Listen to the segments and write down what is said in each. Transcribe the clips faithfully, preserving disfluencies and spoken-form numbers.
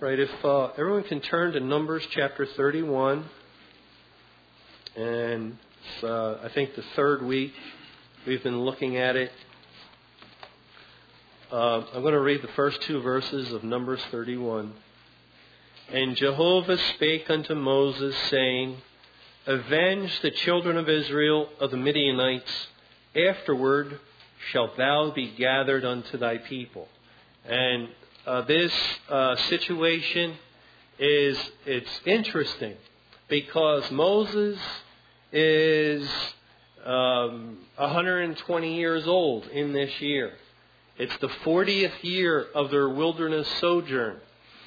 Right, if uh, everyone can turn to Numbers chapter thirty-one, and uh, I think the third week we've been looking at it. Uh, I'm going to read the first two verses of Numbers thirty-one. And Jehovah spake unto Moses, saying, Avenge the children of Israel of the Midianites. Afterward shalt thou be gathered unto thy people. And uh, this uh, situation is, it's interesting because Moses is um, one hundred twenty years old in this year. It's the fortieth year of their wilderness sojourn.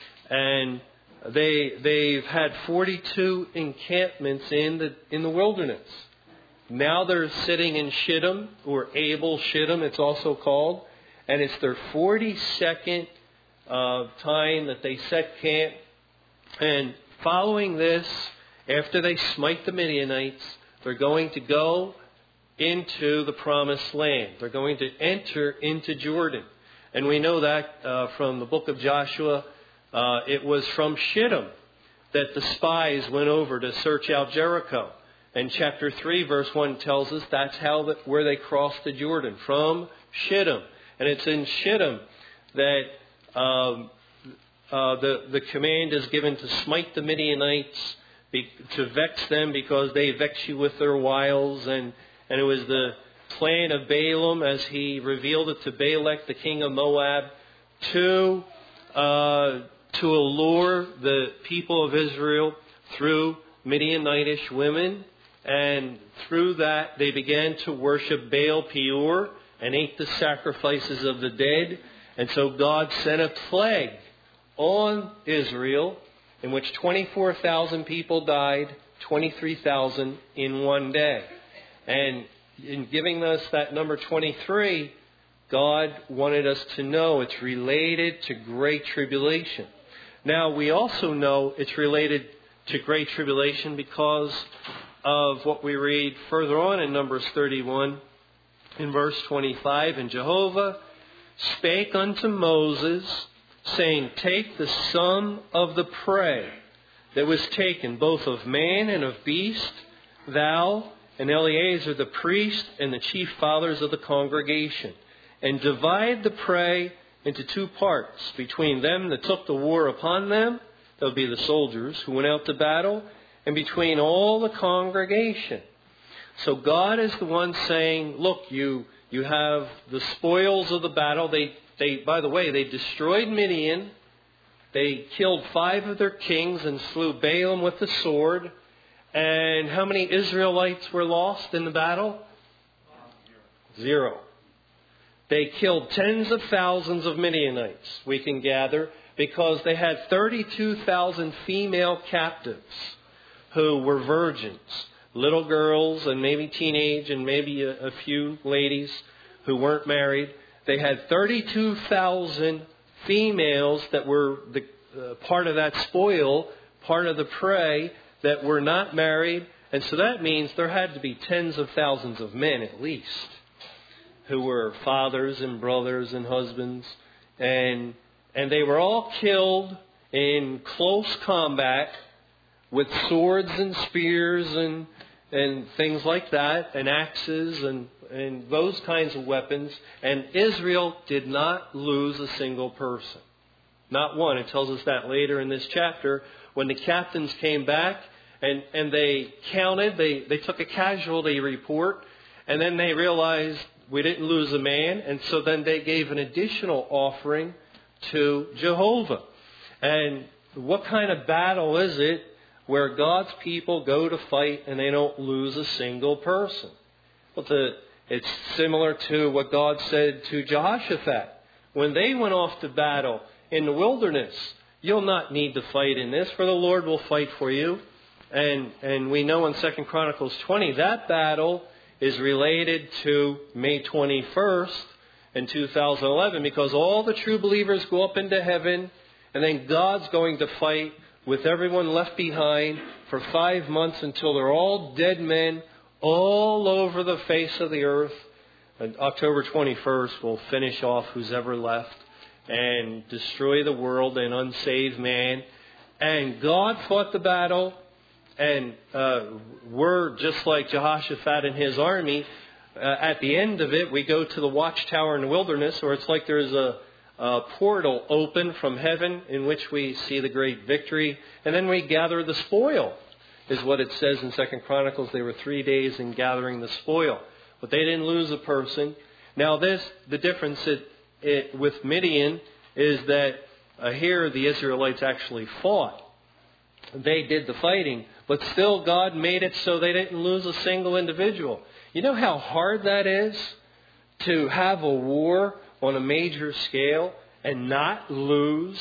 And they, they've had forty-two encampments in the, in the wilderness. Now they're sitting in Shittim, or Abel Shittim it's also called. And it's their forty-second uh, time that they set camp. And following this, after they smite the Midianites, they're going to go into the promised land. They're going to enter into Jordan. And we know that uh, from the book of Joshua. Uh, it was from Shittim that the spies went over to search out Jericho. And chapter three, verse one tells us that's how the, where they crossed the Jordan, from Shittim. And it's in Shittim that um, uh, the, the command is given to smite the Midianites, be, to vex them because they vex you with their wiles. And, and it was the plan of Balaam as he revealed it to Balak, the king of Moab, to, uh, to allure the people of Israel through Midianitish women. And through that they began to worship Baal Peor and ate the sacrifices of the dead. And so God sent a plague on Israel in which twenty-four thousand people died, twenty-three thousand in one day. And in giving us that number twenty-three, God wanted us to know it's related to Great Tribulation. Now, we also know it's related to Great Tribulation because of what we read further on in Numbers thirty-one. In verse twenty-five, And Jehovah spake unto Moses, saying, Take the sum of the prey that was taken, both of man and of beast, thou and Eleazar the priest, and the chief fathers of the congregation, and divide the prey into two parts, between them that took the war upon them, that would be the soldiers who went out to battle, and between all the congregation. So God is the one saying, look, you you have the spoils of the battle. They, they, by the way, they destroyed Midian. They killed five of their kings and slew Balaam with the sword. And how many Israelites were lost in the battle? Zero. They killed tens of thousands of Midianites, we can gather, because they had thirty-two thousand female captives who were virgins. Little girls and maybe teenage and maybe a, a few ladies who weren't married. They had thirty-two thousand females that were the, uh, part of that spoil, part of the prey, that were not married. And so that means there had to be tens of thousands of men at least who were fathers and brothers and husbands. And, and they were all killed in close combat with swords and spears and and things like that, and axes and, and those kinds of weapons. And Israel did not lose a single person. Not one. It tells us that later in this chapter. When the captains came back and, and they counted, they, they took a casualty report, and then they realized we didn't lose a man. And so then they gave an additional offering to Jehovah. And what kind of battle is it where God's people go to fight and they don't lose a single person? Well, the, it's similar to what God said to Jehoshaphat. When they went off to battle in the wilderness, you'll not need to fight in this, for the Lord will fight for you. And, and we know in Second Chronicles twenty, that battle is related to May twenty-first in two thousand eleven, because all the true believers go up into heaven, and then God's going to fight with everyone left behind for five months until they're all dead men all over the face of the earth. And October twenty-first will finish off who's ever left. and destroy the world and unsave man. And God fought the battle, and uh, we're just like Jehoshaphat and his army. Uh, at the end of it, we go to the watchtower in the wilderness, or it's like there's a, a portal open from heaven in which we see the great victory. And then we gather the spoil, is what it says in Second Chronicles. They were three days in gathering the spoil. But they didn't lose a person. Now this, the difference it, it, with Midian is that uh, here the Israelites actually fought. They did the fighting. But still God made it so they didn't lose a single individual. You know how hard that is to have a war on a major scale and not lose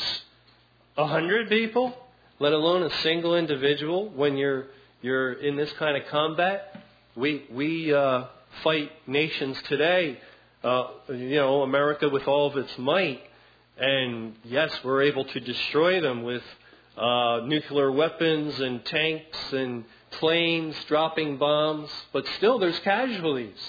a hundred people, let alone a single individual when you're you're in this kind of combat? We we uh, fight nations today, uh, you know, America with all of its might, and yes, we're able to destroy them with uh, nuclear weapons and tanks and planes dropping bombs, but still there's casualties,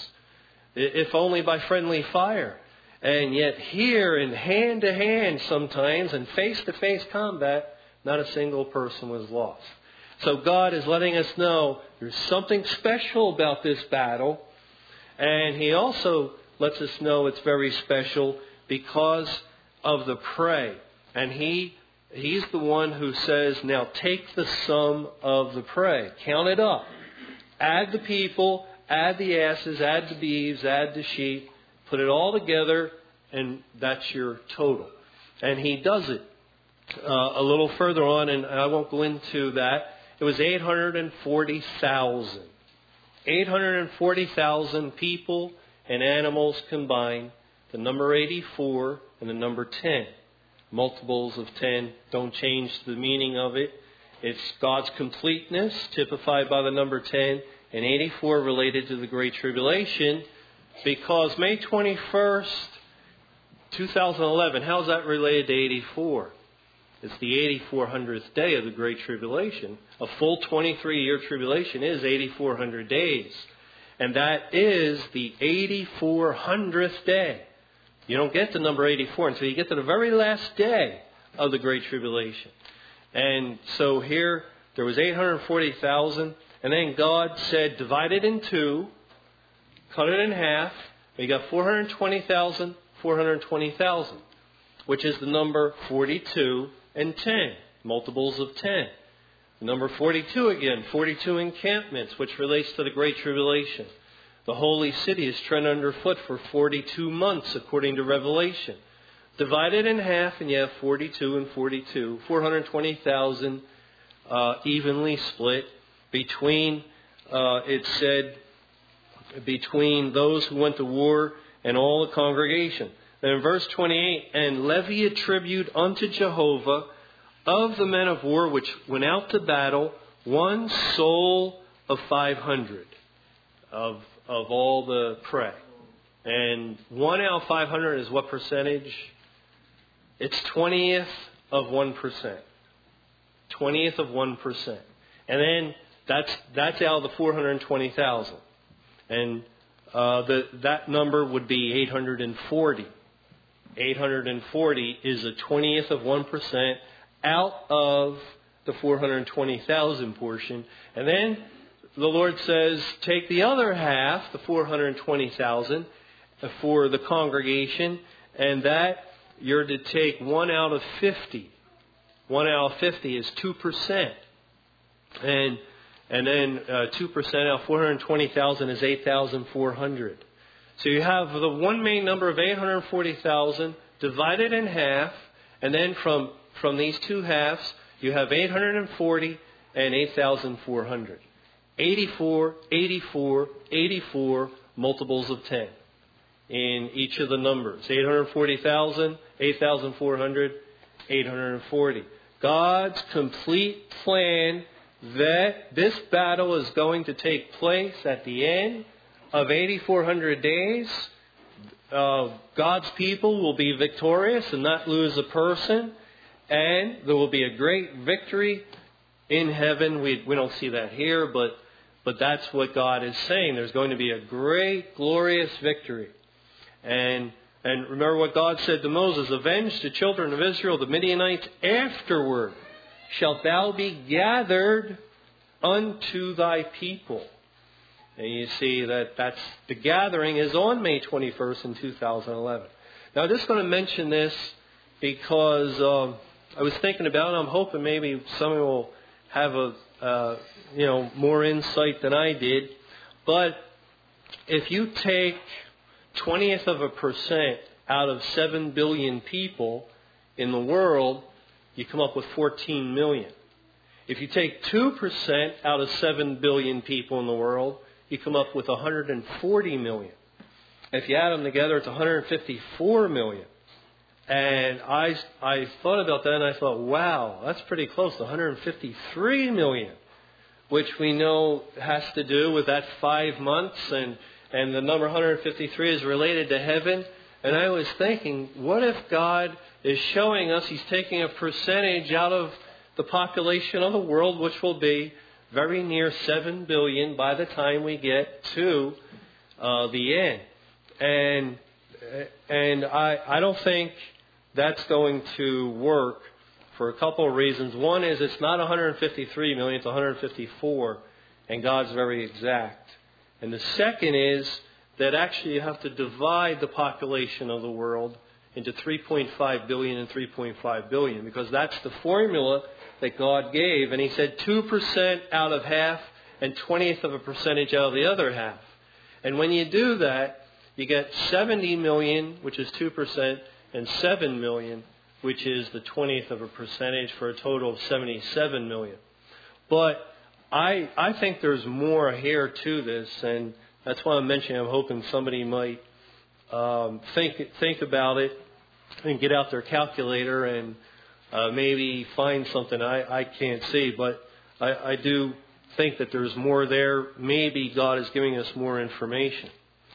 if only by friendly fire. And yet here, in hand-to-hand sometimes, and face-to-face combat, not a single person was lost. So God is letting us know there's something special about this battle. And He also lets us know it's very special because of the prey. And He He's the one who says, now take the sum of the prey. Count it up. Add the people, add the asses, add the beeves, add the sheep. Put it all together, and that's your total. And He does it uh, a little further on, and I won't go into that. It was eight hundred forty thousand. eight hundred forty thousand people and animals combined. The number eighty-four and the number ten. Multiples of ten don't change the meaning of it. It's God's completeness, typified by the number ten, and eighty-four related to the Great Tribulation. Because May twenty-first, twenty eleven, how's that related to eighty-four? It's the eighty-four hundredth day of the Great Tribulation. A full twenty-three year tribulation is eighty-four hundred days. And that is the eighty-four hundredth day. You don't get to number eighty-four until you get to the very last day of the Great Tribulation. And so here, there was eight hundred forty thousand. And then God said, divide it in two. Cut it in half. We got four hundred twenty thousand, four hundred twenty thousand. Which is the number forty-two and ten. Multiples of ten. The number forty-two again. forty-two encampments, which relates to the Great Tribulation. The holy city is tread underfoot for forty-two months, according to Revelation. Divide it in half, and you have forty-two and forty-two. four hundred twenty thousand uh, evenly split between, uh, it said, between those who went to war and all the congregation. And in verse twenty-eight, and levy a tribute unto Jehovah of the men of war which went out to battle, one soul of five hundred of of all the prey. And one out of five hundred is what percentage? It's twentieth of one percent. twentieth of one percent. And then that's that's out of the four hundred twenty thousand. And uh, the, that number would be eight hundred forty. eight hundred forty is a twentieth of one percent out of the four hundred twenty thousand portion. And then the Lord says, take the other half, the four hundred twenty thousand, for the congregation, and that you're to take one out of fifty. One out of fifty is two percent. And and then uh, two percent out of four hundred twenty thousand is eight thousand four hundred. So you have the one main number of eight hundred forty thousand divided in half, and then from, from these two halves, you have eight hundred forty and eight thousand four hundred. eighty-four, eighty-four, eighty-four multiples of ten in each of the numbers. eight hundred forty thousand, eight thousand four hundred, eight hundred forty. God's complete plan that this battle is going to take place at the end of eighty-four hundred days. Uh, God's people will be victorious and not lose a person. And there will be a great victory in heaven. We, we don't see that here, but But that's what God is saying. There's going to be a great, glorious victory. And And remember what God said to Moses, avenge the children of Israel, the Midianites, afterward shalt thou be gathered unto thy people. And you see that that's, the gathering is on May twenty-first in two thousand eleven. Now I'm just going to mention this because um, I was thinking about it. I'm hoping maybe someone will have a uh, you know more insight than I did. But if you take twentieth of a percent out of seven billion people in the world, you come up with fourteen million. If you take two percent out of seven billion people in the world, you come up with one hundred forty million. If you add them together, it's one hundred fifty-four million. And I, I thought about that and I thought, wow, that's pretty close to one hundred fifty-three million, which we know has to do with that five months and, and the number one hundred fifty-three is related to heaven. And I was thinking, what if God is showing us He's taking a percentage out of the population of the world, which will be very near seven billion by the time we get to uh, the end. And and I, I don't think that's going to work for a couple of reasons. One is it's not one hundred fifty-three million, it's one hundred fifty-four, and God's very exact. And the second is that actually you have to divide the population of the world into three point five billion and three point five billion, because that's the formula that God gave. And He said two percent out of half and twentieth of a percentage out of the other half. And when you do that, you get seventy million, which is two percent, and seven million, which is the twentieth of a percentage, for a total of seventy-seven million. But I I think there's more here to this, and that's why I'm mentioning I'm hoping somebody might um, think think about it and get out their calculator and uh, maybe find something I, I can't see. But I, I do think that there's more there. Maybe God is giving us more information.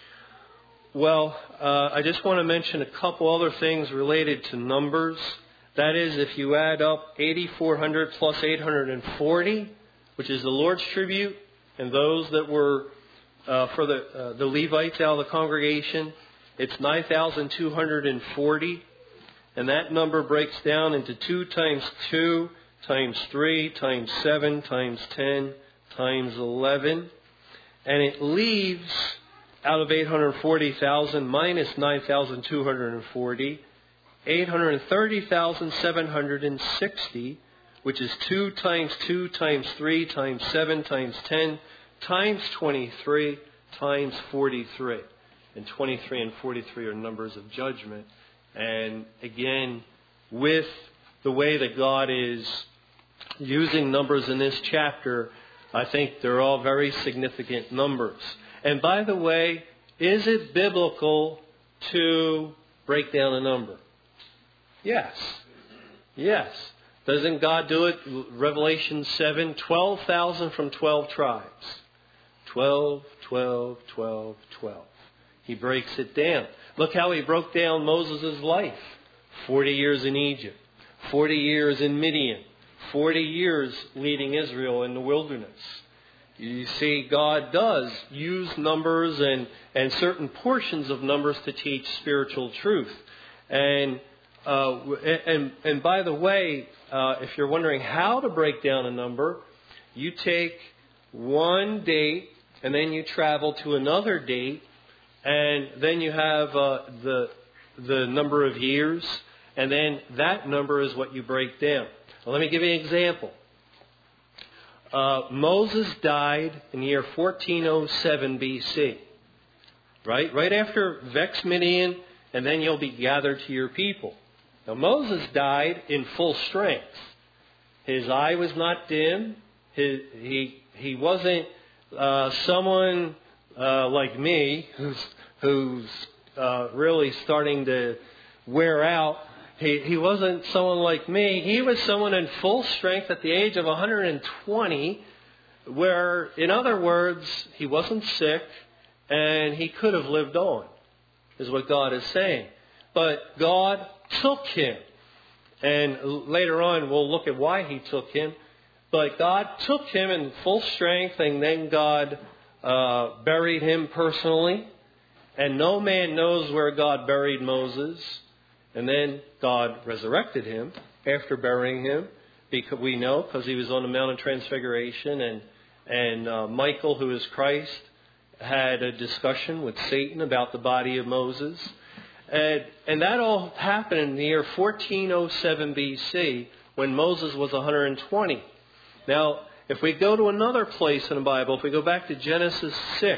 Well, uh, I just want to mention a couple other things related to numbers. That is, if you add up eighty-four hundred plus eight hundred forty, which is the Lord's tribute, and those that were uh, for the uh, the Levites out of the congregation, it's nine thousand two hundred forty. And that number breaks down into two times two times three times seven times ten times eleven. And it leaves, out of eight hundred forty thousand minus nine thousand two hundred forty, eight hundred thirty thousand seven hundred sixty, which is two times two times three times seven times ten times twenty-three times forty-three. And twenty-three and forty-three are numbers of judgment. And again, with the way that God is using numbers in this chapter, I think they're all very significant numbers. And by the way, is it biblical to break down a number? Yes. Yes. Doesn't God do it? Revelation seven, twelve thousand from twelve tribes. twelve, twelve, twelve, twelve. He breaks it down. Look how He broke down Moses' life. forty years in Egypt. forty years in Midian. forty years leading Israel in the wilderness. You see, God does use numbers and, and certain portions of numbers to teach spiritual truth. And uh, and and by the way, uh, if you're wondering how to break down a number, you take one date and then you travel to another date, and then you have uh, the the number of years, and then that number is what you break down. Well, let me give you an example. Uh, Moses died in the year fourteen oh seven B C. Right? Right after Vex Midian, and then you'll be gathered to your people. Now, Moses died in full strength. His eye was not dim. His, he he wasn't uh, someone uh, like me who's who's uh, really starting to wear out. He, he wasn't someone like me. He was someone in full strength at the age of one hundred twenty, where, in other words, he wasn't sick and he could have lived on, is what God is saying. But God took him. And later on, we'll look at why He took him. But God took him in full strength, and then God uh, buried him personally. And no man knows where God buried Moses. And then God resurrected him after burying him. Because we know, because he was on the Mount of Transfiguration. And, and uh, Michael, who is Christ, had a discussion with Satan about the body of Moses. And, and that all happened in the year fourteen oh seven B C, when Moses was one hundred twenty. Now, if we go to another place in the Bible, if we go back to Genesis six,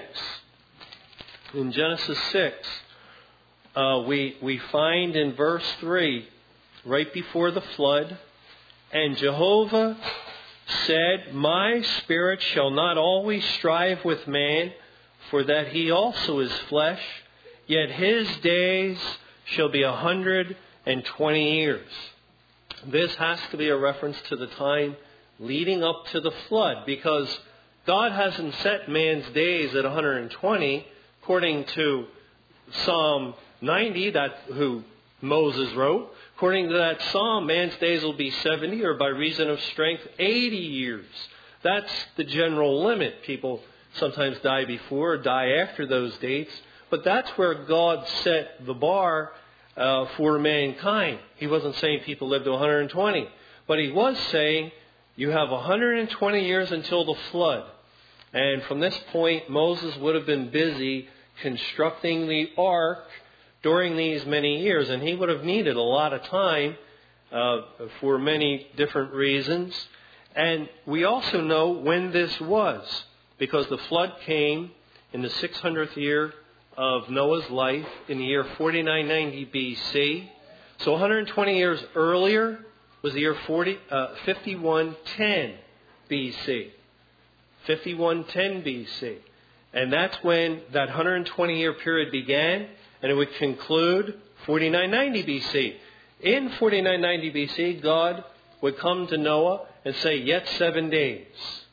in Genesis six, uh, we, we find in verse three, right before the flood, and Jehovah said, My spirit shall not always strive with man, for that he also is flesh, yet his days shall be a hundred and twenty years. This has to be a reference to the time leading up to the flood, because God hasn't set man's days at one hundred twenty, according to Psalm ninety, that who Moses wrote. According to that psalm, man's days will be seventy, or by reason of strength, eighty years. That's the general limit. People sometimes die before or die after those dates. But that's where God set the bar uh, for mankind. He wasn't saying people live to one hundred twenty. But he was saying you have one hundred twenty years until the flood. And from this point, Moses would have been busy constructing the ark during these many years. And he would have needed a lot of time uh, for many different reasons. And we also know when this was, because the flood came in the six hundredth year of Noah's life, in the year forty-nine ninety B C. So one hundred twenty years earlier was the year forty, uh, fifty-one ten B C. fifty-one ten B C. And that's when that one hundred twenty year period began, and it would conclude forty-nine ninety B C. In forty-nine ninety B C, God would come to Noah and say, yet seven days.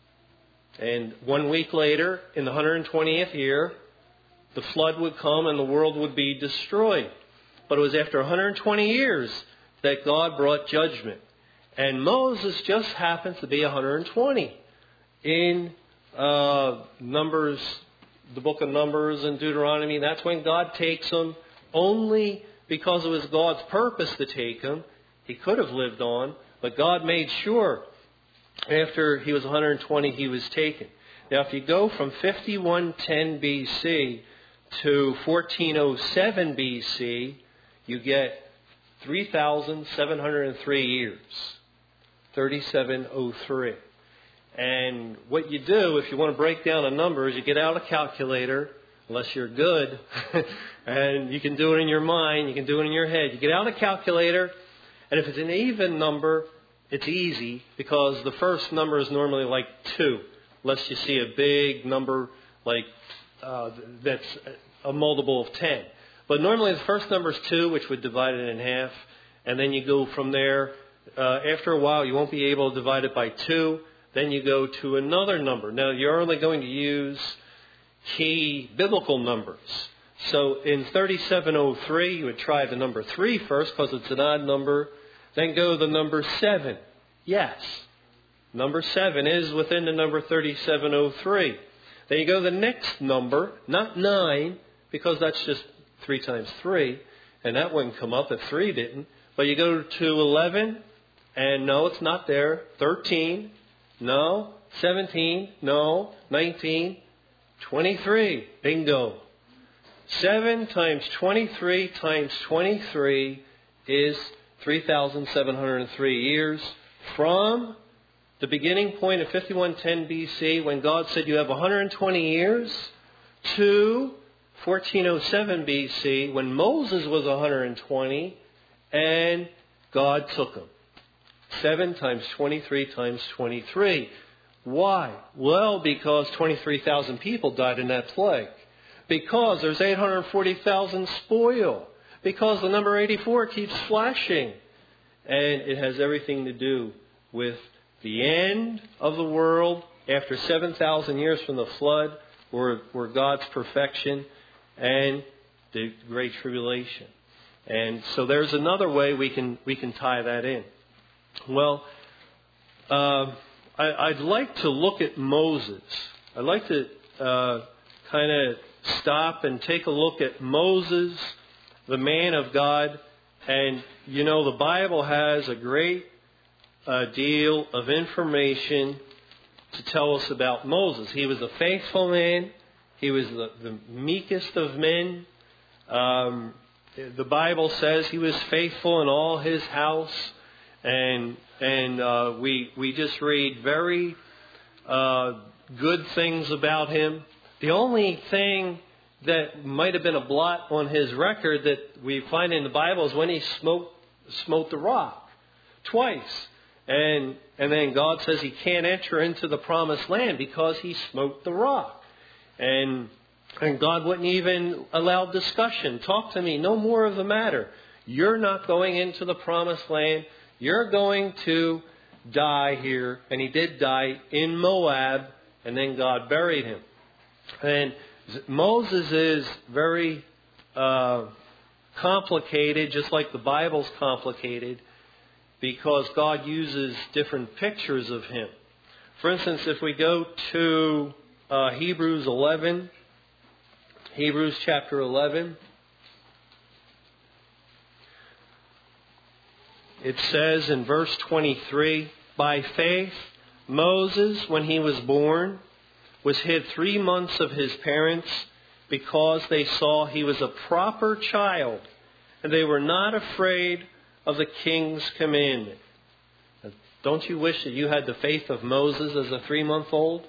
And one week later, in the one hundred twentieth year, the flood would come and the world would be destroyed. But it was after one hundred twenty years that God brought judgment. And Moses just happens to be one hundred twenty. In uh, Numbers, the book of Numbers and Deuteronomy, that's when God takes him, only because it was God's purpose to take him. He could have lived on, but God made sure after he was one hundred twenty he was taken. Now if you go from fifty-one ten B C to fourteen oh seven B C, you get three thousand seven hundred three years. thirty-seven oh three. And what you do, if you want to break down the numbers, you get out a calculator, unless you're good, and you can do it in your mind, you can do it in your head. You get out a calculator, and if it's an even number, it's easy, because the first number is normally like two, unless you see a big number like uh, that's a multiple of ten. But normally the first number is two, which would divide it in half, and then you go from there. Uh, after a while, you won't be able to divide it by two. Then you go to another number. Now, you're only going to use key biblical numbers. So in thirty-seven oh three, you would try the number three first, because it's an odd number. Then go to the number seven. Yes, number seven is within the number thirty-seven oh three. Then you go to the next number, not nine, because that's just three times three, and that wouldn't come up if three didn't. But you go to eleven, and no, it's not there. thirteen, no. seventeen, no. nineteen, twenty-three, bingo. seven times twenty-three times twenty-three is three thousand seven hundred three years, from the beginning point of fifty-one ten B C, when God said you have one hundred twenty years, to fourteen oh seven B C, when Moses was one hundred twenty, and God took him. seven times twenty-three times twenty-three. Why? Well, because twenty-three thousand people died in that plague. Because there's eight hundred forty thousand spoil. Because the number eighty-four keeps flashing. And it has everything to do with the end of the world after seven thousand years from the flood, where, where God's perfection, and the Great Tribulation. And so there's another way we can we can tie that in. Well, uh, I, I'd like to look at Moses. I'd like to uh, kind of stop and take a look at Moses, the man of God. And, you know, the Bible has a great uh, deal of information to tell us about Moses. He was a faithful man. He was the, the meekest of men. Um, the Bible says he was faithful in all his house. And and uh, we we just read very uh, good things about him. The only thing that might have been a blot on his record that we find in the Bible is when he smote, smote the rock twice. And and then God says he can't enter into the promised land because he smote the rock. And and God wouldn't even allow discussion. Talk to me, no more of the matter. You're not going into the promised land. You're going to die here. And he did die in Moab, and then God buried him. And Moses is very uh, complicated, just like the Bible's complicated, because God uses different pictures of him. For instance, if we go to uh, Hebrews eleven, Hebrews chapter eleven, it says in verse twenty-three, by faith, Moses, when he was born, was hid three months of his parents because they saw he was a proper child, and they were not afraid of the king's commandment. Don't you wish that you had the faith of Moses as a three-month-old?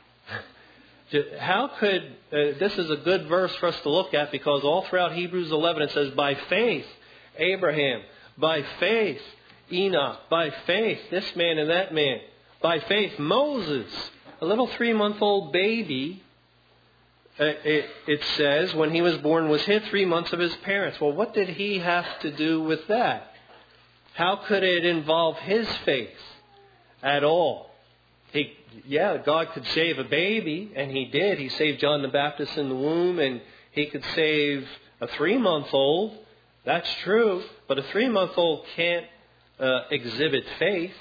How could, uh, this is a good verse for us to look at, because all throughout Hebrews eleven it says, by faith, Abraham, by faith, Enoch, by faith, this man and that man, by faith, Moses, a little three-month-old baby, uh, it, it says, when he was born, was hid three months of his parents. Well, what did he have to do with that? How could it involve his faith at all? He, yeah, God could save a baby, and he did. He saved John the Baptist in the womb, and he could save a three-month-old. That's true, but a three-month-old can't uh, exhibit faith,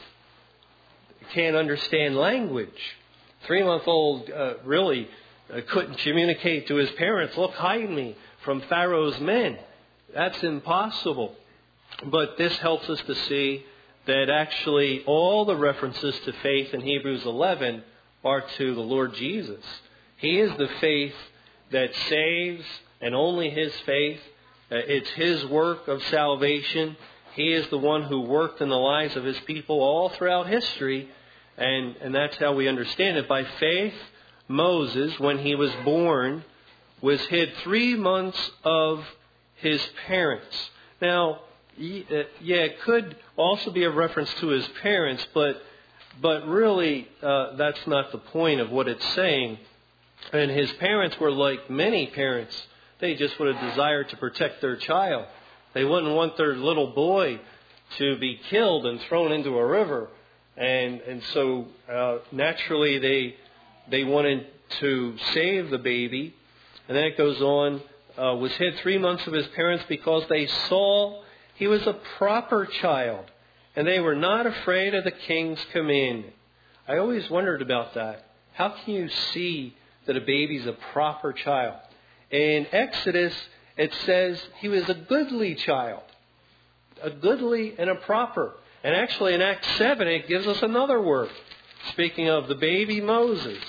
can't understand language. Three-month-old uh, really uh, couldn't communicate to his parents, look, hide me from Pharaoh's men. That's impossible. But this helps us to see that actually all the references to faith in Hebrews eleven are to the Lord Jesus. He is the faith that saves, and only His faith. It's His work of salvation. He is the one who worked in the lives of His people all throughout history. And, and that's how we understand it. By faith, Moses, when he was born, was hid three months of his parents. Now, yeah, it could also be a reference to his parents, but but really uh, that's not the point of what it's saying. And his parents were like many parents. They just would have desired to protect their child. They wouldn't want their little boy to be killed and thrown into a river. And and so uh, naturally they they wanted to save the baby. And then it goes on, uh, was hid three months of his parents because they saw he was a proper child, and they were not afraid of the king's commandment. I always wondered about that. How can you see that a baby's a proper child? In Exodus, it says he was a goodly child. A goodly and a proper. And actually in Acts seven, it gives us another word. Speaking of the baby Moses.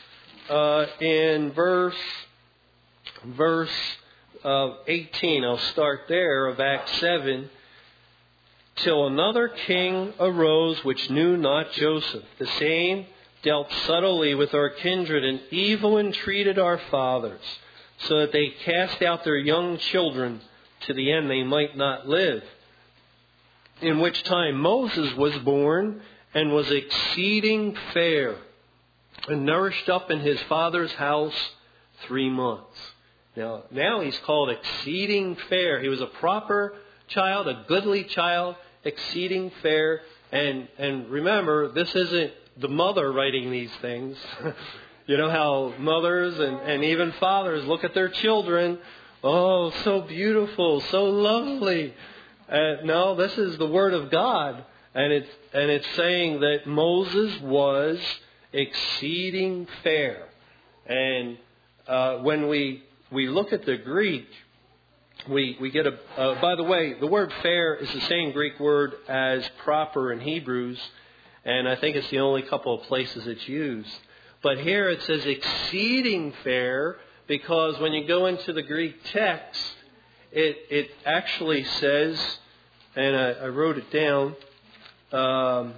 Uh, in verse, verse uh, eighteen, I'll start there, of Acts seven. Till another king arose which knew not Joseph. The same dealt subtly with our kindred and evil entreated our fathers, so that they cast out their young children to the end they might not live. In which time Moses was born and was exceeding fair, and nourished up in his father's house three months. Now, now he's called exceeding fair. He was a proper child, a goodly child, exceeding fair. And and remember, this isn't the mother writing these things. You know how mothers and, and even fathers look at their children. Oh, so beautiful, so lovely. Uh, no, this is the Word of God. And it's, and it's saying that Moses was exceeding fair. And uh, when we we look at the Greek, we, we get a... Uh, by the way, the word fair is the same Greek word as proper in Hebrews, and I think it's the only couple of places it's used. But here it says exceeding fair, because when you go into the Greek text, it, it actually says, and I, I wrote it down, um,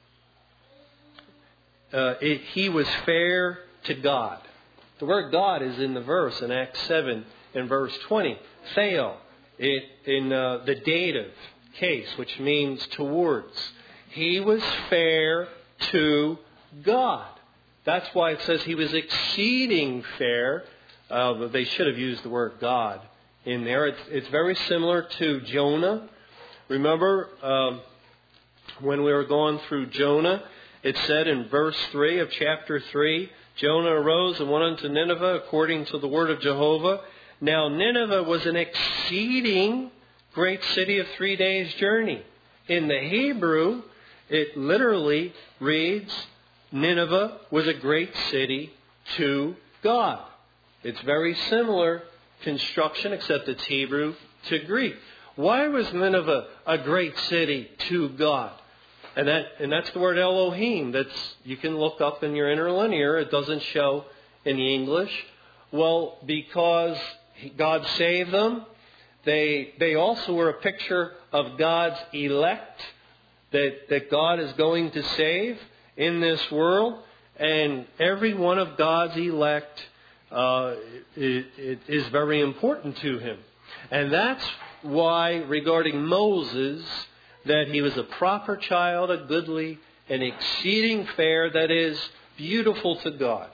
uh, it, he was fair to God. The word God is in the verse in Acts seven and verse twenty. Theo, it, in uh, the dative case, which means towards. He was fair to God. That's why it says he was exceeding fair. Uh, they should have used the word God in there. It's, it's very similar to Jonah. Remember um, when we were going through Jonah, it said in verse three of chapter three, Jonah arose and went unto Nineveh according to the word of Jehovah. Now Nineveh was an exceeding great city of three days' journey. In the Hebrew, it literally reads, Nineveh was a great city to God. It's very similar construction, except it's Hebrew to Greek. Why was Nineveh a great city to God? And that and that's the word Elohim. That's you can look up in your interlinear. It doesn't show in the English. Well, because God saved them, they they also were a picture of God's elect that, that God is going to save in this world. And every one of God's elect uh, it, it is very important to Him. And that's why regarding Moses, that he was a proper child, a goodly, and exceeding fair, that is, beautiful to God.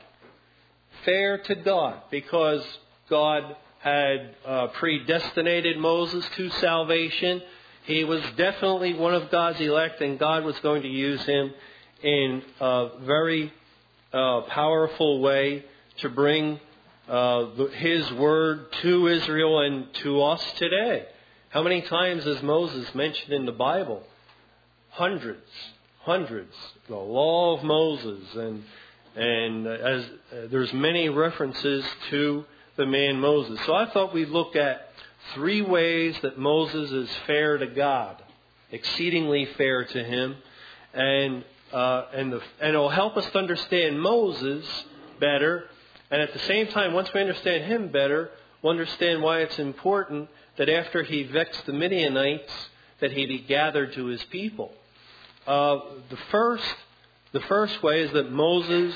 Fair to God, because God had uh, predestinated Moses to salvation. He was definitely one of God's elect, and God was going to use him in a very uh, powerful way to bring uh, His word to Israel and to us today. How many times is Moses mentioned in the Bible? Hundreds, hundreds. The law of Moses, and and as uh, there's many references to the man Moses. So I thought we'd look at three ways that Moses is fair to God, exceedingly fair to Him, and uh, and the and it'll help us to understand Moses better, and at the same time, once we understand him better, we'll understand why it's important that after he vexed the Midianites, that he be gathered to his people. Uh, the first, the first way is that Moses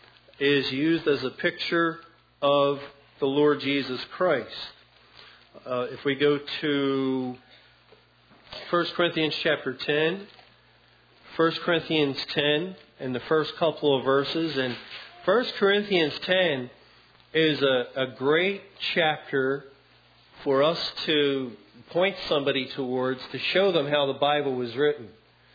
is used as a picture of the Lord Jesus Christ. Uh, if we go to First Corinthians chapter ten, First Corinthians ten, and the first couple of verses, and First Corinthians ten is a, a great chapter for us to point somebody towards, to show them how the Bible was written.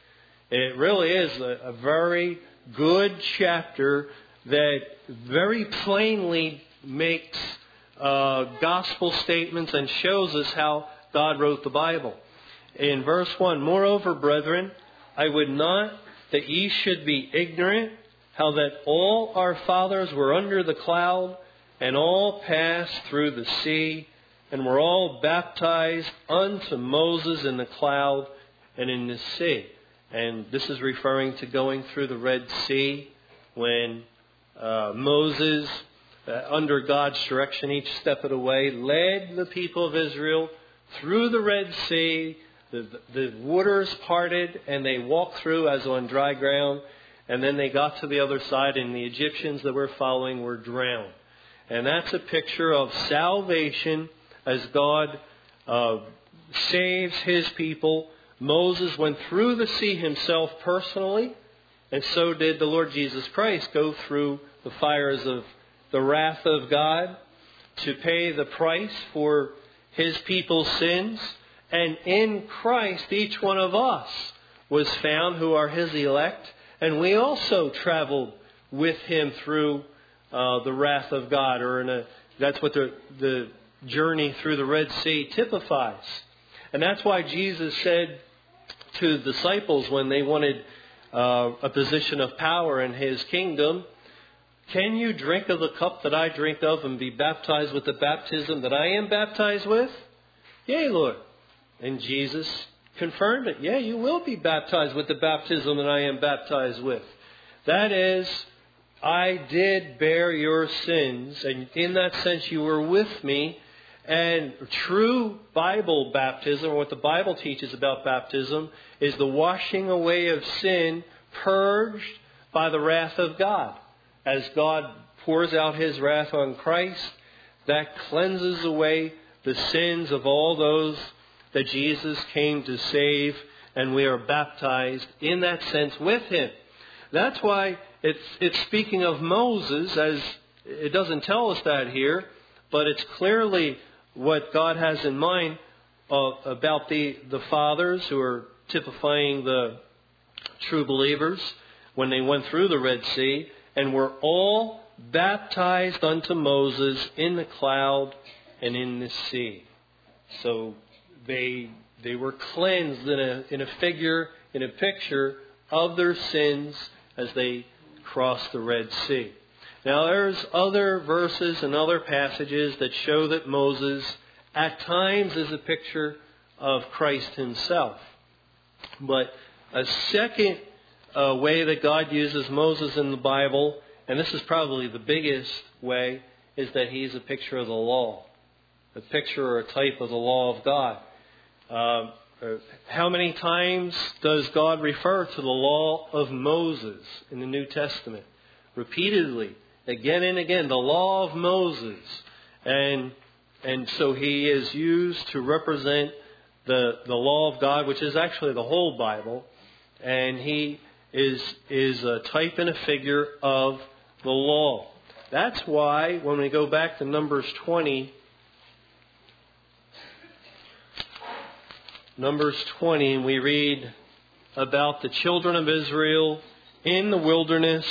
It really is a, a very good chapter that very plainly makes uh, gospel statements and shows us how God wrote the Bible. In verse one, moreover, brethren, I would not that ye should be ignorant how that all our fathers were under the cloud, and all passed through the sea, and were all baptized unto Moses in the cloud and in the sea. And this is referring to going through the Red Sea when uh, Moses, uh, under God's direction each step of the way, led the people of Israel through the Red Sea. The, the waters parted and they walked through as on dry ground. And then they got to the other side and the Egyptians that were following were drowned. And that's a picture of salvation as God uh, saves His people. Moses went through the sea himself personally, and so did the Lord Jesus Christ go through the fires of the wrath of God to pay the price for His people's sins. And in Christ, each one of us was found who are His elect, and we also traveled with Him through uh, the wrath of God, or in a, that's what the the journey through the Red Sea typifies. And that's why Jesus said to the disciples when they wanted uh, a position of power in His kingdom, can you drink of the cup that I drink of and be baptized with the baptism that I am baptized with? Yea, Lord. And Jesus confirmed it. Yeah, you will be baptized with the baptism that I am baptized with. That is, I did bear your sins, and in that sense you were with me. And true Bible baptism, or what the Bible teaches about baptism, is the washing away of sin purged by the wrath of God. As God pours out His wrath on Christ, that cleanses away the sins of all those that Jesus came to save, and we are baptized in that sense with Him. That's why it's, it's speaking of Moses, as it doesn't tell us that here, but it's clearly what God has in mind uh, about the, the fathers who are typifying the true believers when they went through the Red Sea, and were all baptized unto Moses in the cloud and in the sea. So they they were cleansed in a in a figure, in a picture of their sins as they crossed the Red Sea. Now there's other verses and other passages that show that Moses at times is a picture of Christ Himself. But a second uh, way that God uses Moses in the Bible, and this is probably the biggest way, is that he's a picture of the law. A picture or a type of the law of God. Uh, how many times does God refer to the law of Moses in the New Testament? Repeatedly. Again and again, the law of Moses. And and so he is used to represent the, the law of God, which is actually the whole Bible. And he is, is a type and a figure of the law. That's why when we go back to Numbers twenty, Numbers twenty, and we read about the children of Israel in the wilderness,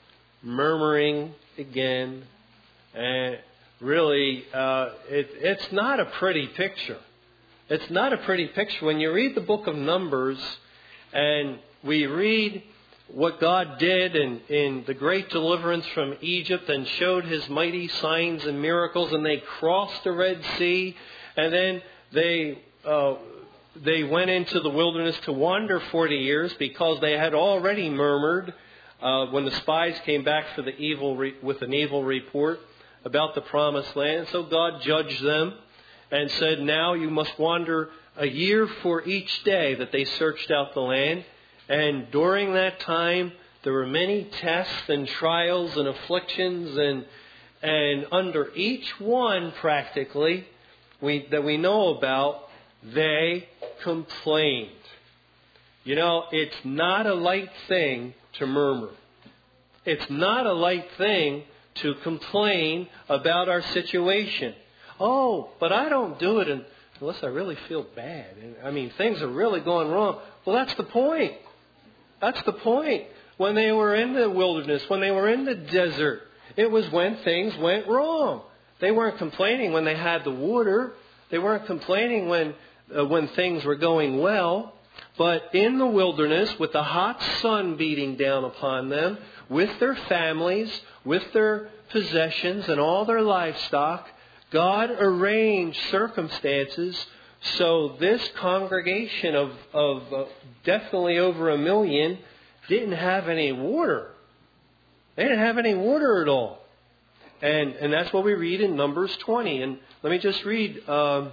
murmuring again. And really, uh, it, it's not a pretty picture. It's not a pretty picture. When you read the book of Numbers, and we read what God did in, in the great deliverance from Egypt and showed His mighty signs and miracles, and they crossed the Red Sea, and then they uh, they went into the wilderness to wander forty years because they had already murmured uh, when the spies came back for the evil re- with an evil report about the promised land. So God judged them and said, now you must wander a year for each day that they searched out the land. And during that time, there were many tests and trials and afflictions, and and under each one, practically, we that we know about, they complained. You know, it's not a light thing to murmur. It's not a light thing to complain about our situation. Oh, but I don't do it unless I really feel bad. I mean, things are really going wrong. Well, that's the point. That's the point. When they were in the wilderness, when they were in the desert, it was when things went wrong. They weren't complaining when they had the water. They weren't complaining when uh, when things were going well. But in the wilderness, with the hot sun beating down upon them, with their families, with their possessions and all their livestock, God arranged circumstances so this congregation of, of uh, definitely over a million didn't have any water. They didn't have any water at all. And and that's what we read in Numbers twenty. And let me just read um,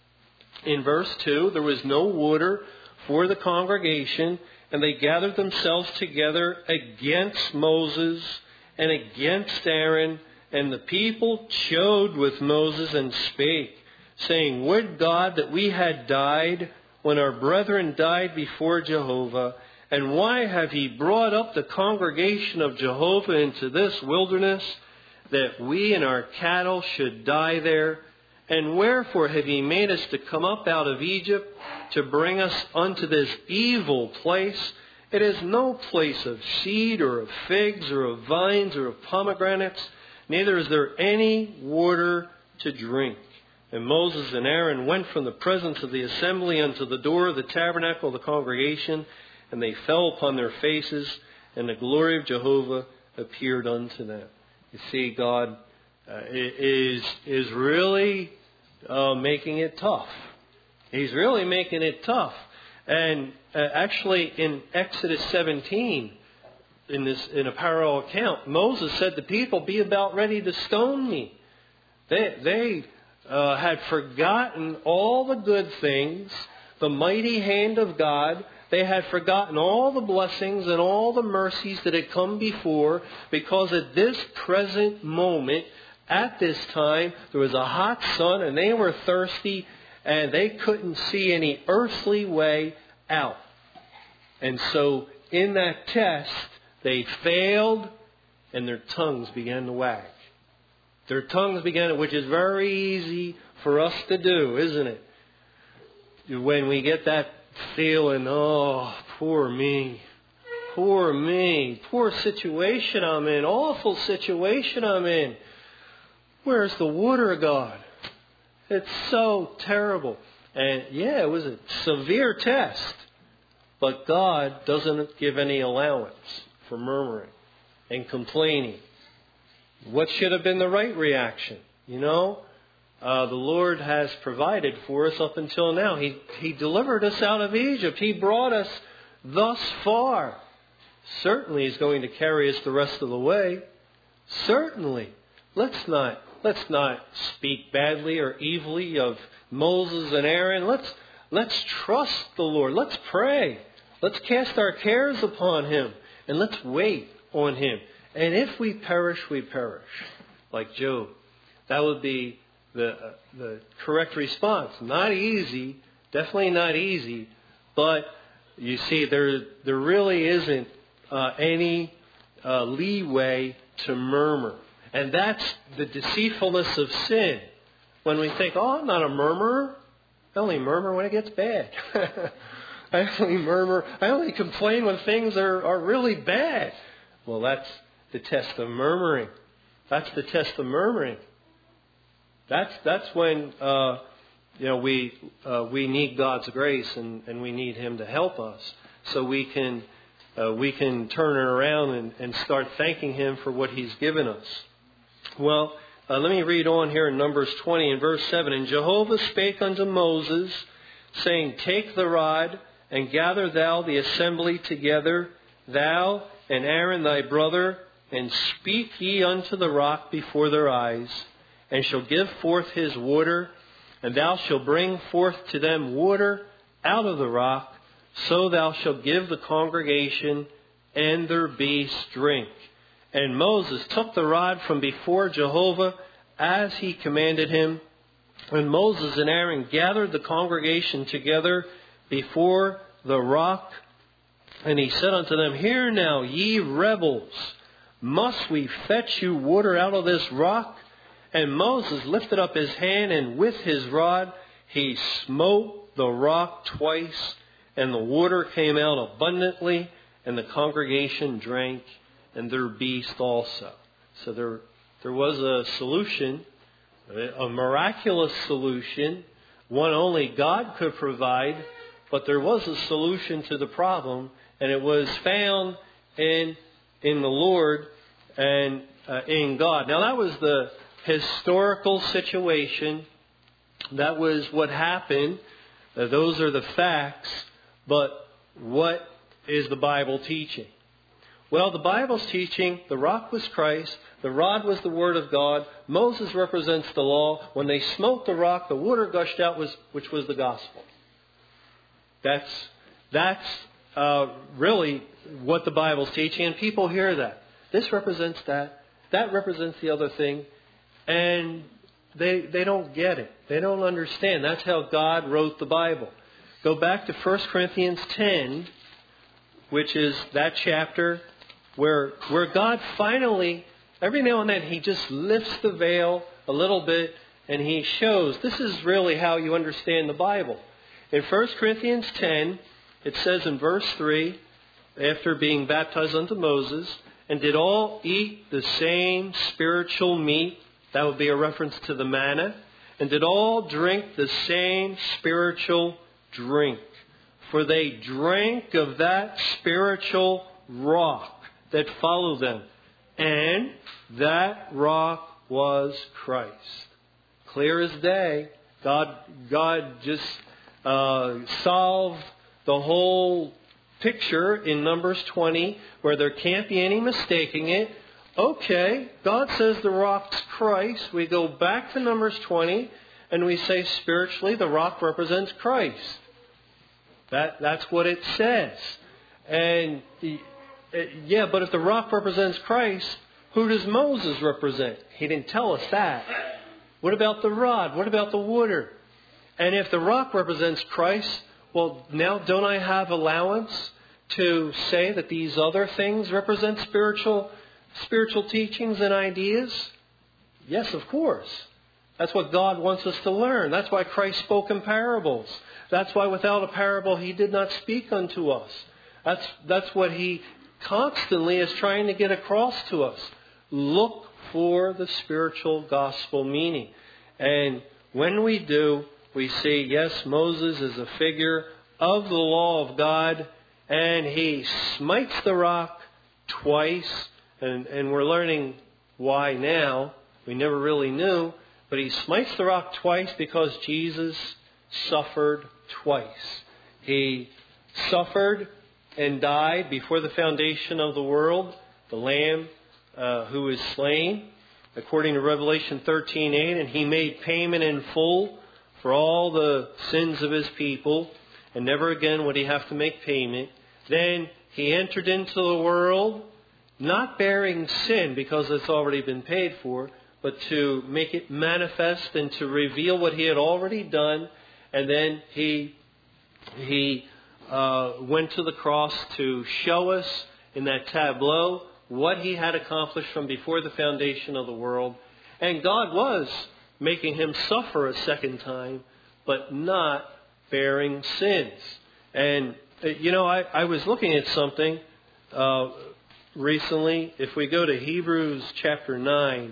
in verse two. There was no water for the congregation, and they gathered themselves together against Moses and against Aaron. And the people chode with Moses and spake, saying, would God that we had died when our brethren died before Jehovah. And why have ye brought up the congregation of Jehovah into this wilderness, that we and our cattle should die there? And wherefore have ye made us to come up out of Egypt, to bring us unto this evil place? It is no place of seed, or of figs, or of vines, or of pomegranates, neither is there any water to drink. And Moses and Aaron went from the presence of the assembly unto the door of the tabernacle of the congregation, and they fell upon their faces, and the glory of Jehovah appeared unto them. You see, God uh, is is really uh, making it tough. He's really making it tough. And uh, actually, in Exodus seventeen, in this in a parallel account, Moses said to people, "Be about ready to stone me." They they uh, had forgotten all the good things, the mighty hand of God. They had forgotten all the blessings and all the mercies that had come before, because at this present moment, at this time, there was a hot sun and they were thirsty and they couldn't see any earthly way out. And so in that test, they failed and their tongues began to wag. Their tongues began to, which is very easy for us to do, isn't it? When we get that feeling, oh, poor me, poor me, poor situation I'm in, awful situation I'm in. Where's the water, God? It's so terrible. And yeah, it was a severe test, but God doesn't give any allowance for murmuring and complaining. What should have been the right reaction? You know, Uh, the Lord has provided for us up until now. He, he delivered us out of Egypt. He brought us thus far. Certainly He's going to carry us the rest of the way. Certainly. Let's not, let's not speak badly or evilly of Moses and Aaron. Let's, let's trust the Lord. Let's pray. Let's cast our cares upon Him. And let's wait on Him. And if we perish, we perish. Like Job. That would be The, uh, the correct response. Not easy, definitely not easy, but you see, there there really isn't uh, any uh, leeway to murmur. And that's the deceitfulness of sin. When we think, oh, I'm not a murmurer. I only murmur when it gets bad. I only murmur, I only complain when things are, are really bad. Well, that's the test of murmuring. That's the test of murmuring. That's that's when uh, you know we uh, we need God's grace and, and we need Him to help us, so we can uh, we can turn it around and, and start thanking Him for what He's given us. Well, uh, let me read on here in Numbers twenty and verse seven. And Jehovah spake unto Moses, saying, Take the rod and gather thou the assembly together, thou and Aaron thy brother, and speak ye unto the rock before their eyes. And shall give forth his water, and thou shalt bring forth to them water out of the rock, so thou shalt give the congregation and their beasts drink. And Moses took the rod from before Jehovah, as he commanded him. And Moses and Aaron gathered the congregation together before the rock. And he said unto them, Hear now, ye rebels, must we fetch you water out of this rock? And Moses lifted up his hand, and with his rod he smote the rock twice, and the water came out abundantly, and the congregation drank, and their beast also. So there, there was a solution, a miraculous solution, one only God could provide, but there was a solution to the problem, and it was found in in the Lord and uh, in God. Now that was the historical situation. That was what happened. Uh, those are the facts. But what is the Bible teaching? Well, the Bible's teaching the rock was Christ. The rod was the Word of God. Moses represents the law. When they smote the rock, the water gushed out, was, which was the gospel. That's, that's uh, really what the Bible's teaching. And people hear that. This represents that. That represents the other thing. And they they don't get it. They don't understand. That's how God wrote the Bible. Go back to First Corinthians ten, which is that chapter where where God finally, every now and then, He just lifts the veil a little bit and He shows this is really how you understand the Bible. In First Corinthians ten, it says in verse three, after being baptized unto Moses, and did all eat the same spiritual meat. That would be a reference to the manna. And did all drink the same spiritual drink. For they drank of that spiritual rock that followed them. And that rock was Christ. Clear as day. God, God just uh, solved the whole picture in Numbers twenty, where there can't be any mistaking it. Okay, God says the rock's Christ. We go back to Numbers twenty, and we say spiritually the rock represents Christ. That that's what it says. And yeah, but if the rock represents Christ, who does Moses represent? He didn't tell us that. What about the rod? What about the water? And if the rock represents Christ, well, now don't I have allowance to say that these other things represent spiritual spiritual teachings and ideas? Yes, of course. That's what God wants us to learn. That's why Christ spoke in parables. That's why without a parable He did not speak unto us. That's, that's what He constantly is trying to get across to us. Look for the spiritual gospel meaning. And when we do, we see, yes, Moses is a figure of the law of God, and he smites the rock twice, and, and we're learning why now. We never really knew, but he smites the rock twice because Jesus suffered twice. He suffered and died before the foundation of the world, the Lamb uh, who is slain, according to Revelation thirteen eight, and He made payment in full for all the sins of His people, and never again would He have to make payment. Then He entered into the world, not bearing sin because it's already been paid for, but to make it manifest and to reveal what He had already done. And then He He uh, went to the cross to show us in that tableau what He had accomplished from before the foundation of the world. And God was making Him suffer a second time, but not bearing sins. And, you know, I, I was looking at something uh, recently. If we go to Hebrews chapter nine,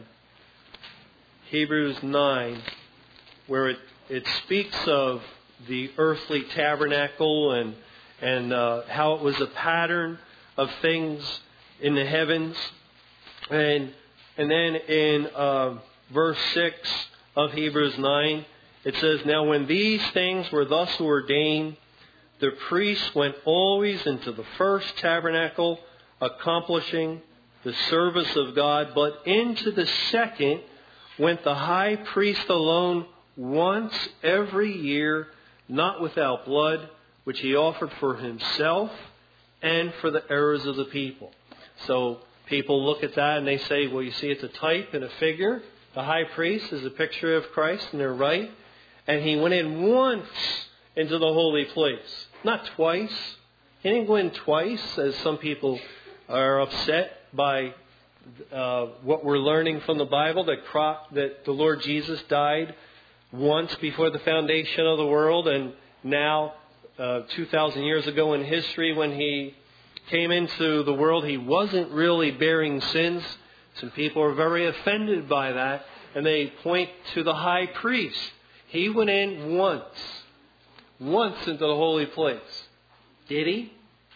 Hebrews nine, where it, it speaks of the earthly tabernacle and, and uh, how it was a pattern of things in the heavens. And, and then in uh, verse six of Hebrews nine, it says, "Now when these things were thus ordained, the priests went always into the first tabernacle, accomplishing the service of God. But into the second went the high priest alone once every year, not without blood, which he offered for himself and for the errors of the people." So people look at that and they say, well, you see, it's a type and a figure. The high priest is a picture of Christ, and they're right. And he went in once into the holy place, not twice. He didn't go in twice, as some people are upset by uh, what we're learning from the Bible, that, Cro- that the Lord Jesus died once before the foundation of the world, and now, uh, two thousand years ago in history, when He came into the world, He wasn't really bearing sins. Some people are very offended by that, and they point to the high priest. He went in once, once into the holy place. Did he?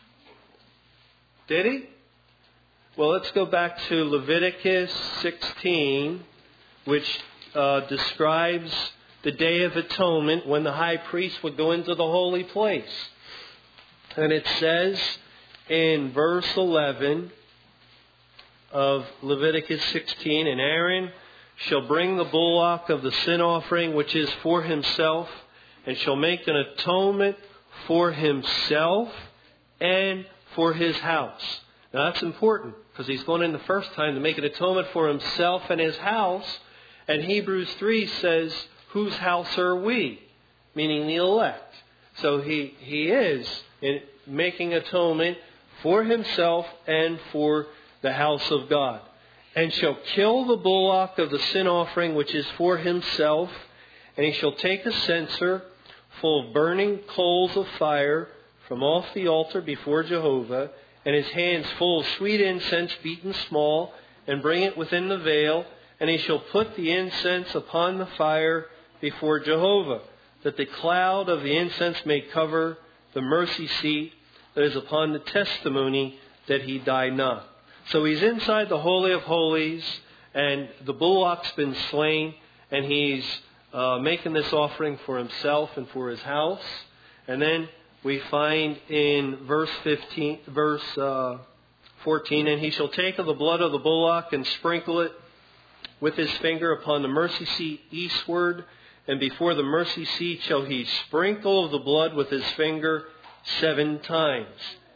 Did he? Well, let's go back to Leviticus sixteen, which uh, describes the Day of Atonement, when the high priest would go into the holy place. And it says in verse eleven of Leviticus sixteen, "And Aaron shall bring the bullock of the sin offering, which is for himself, and shall make an atonement for himself and for his house." Now that's important, because he's going in the first time to make an atonement for himself and his house. And Hebrews three says, whose house are we? Meaning the elect. So he, he is in making atonement for himself and for the house of God. "And shall kill the bullock of the sin offering, which is for himself, and he shall take a censer full of burning coals of fire from off the altar before Jehovah, and his hands full of sweet incense beaten small, and bring it within the veil, and he shall put the incense upon the fire before Jehovah, that the cloud of the incense may cover the mercy seat that is upon the testimony, that he die not." So he's inside the Holy of Holies, and the bullock's been slain, and he's uh, making this offering for himself and for his house. And then we find in verse fifteen, verse uh, fourteen, and he shall take of the blood of the bullock and sprinkle it with his finger upon the mercy seat eastward, and before the mercy seat shall he sprinkle of the blood with his finger seven times.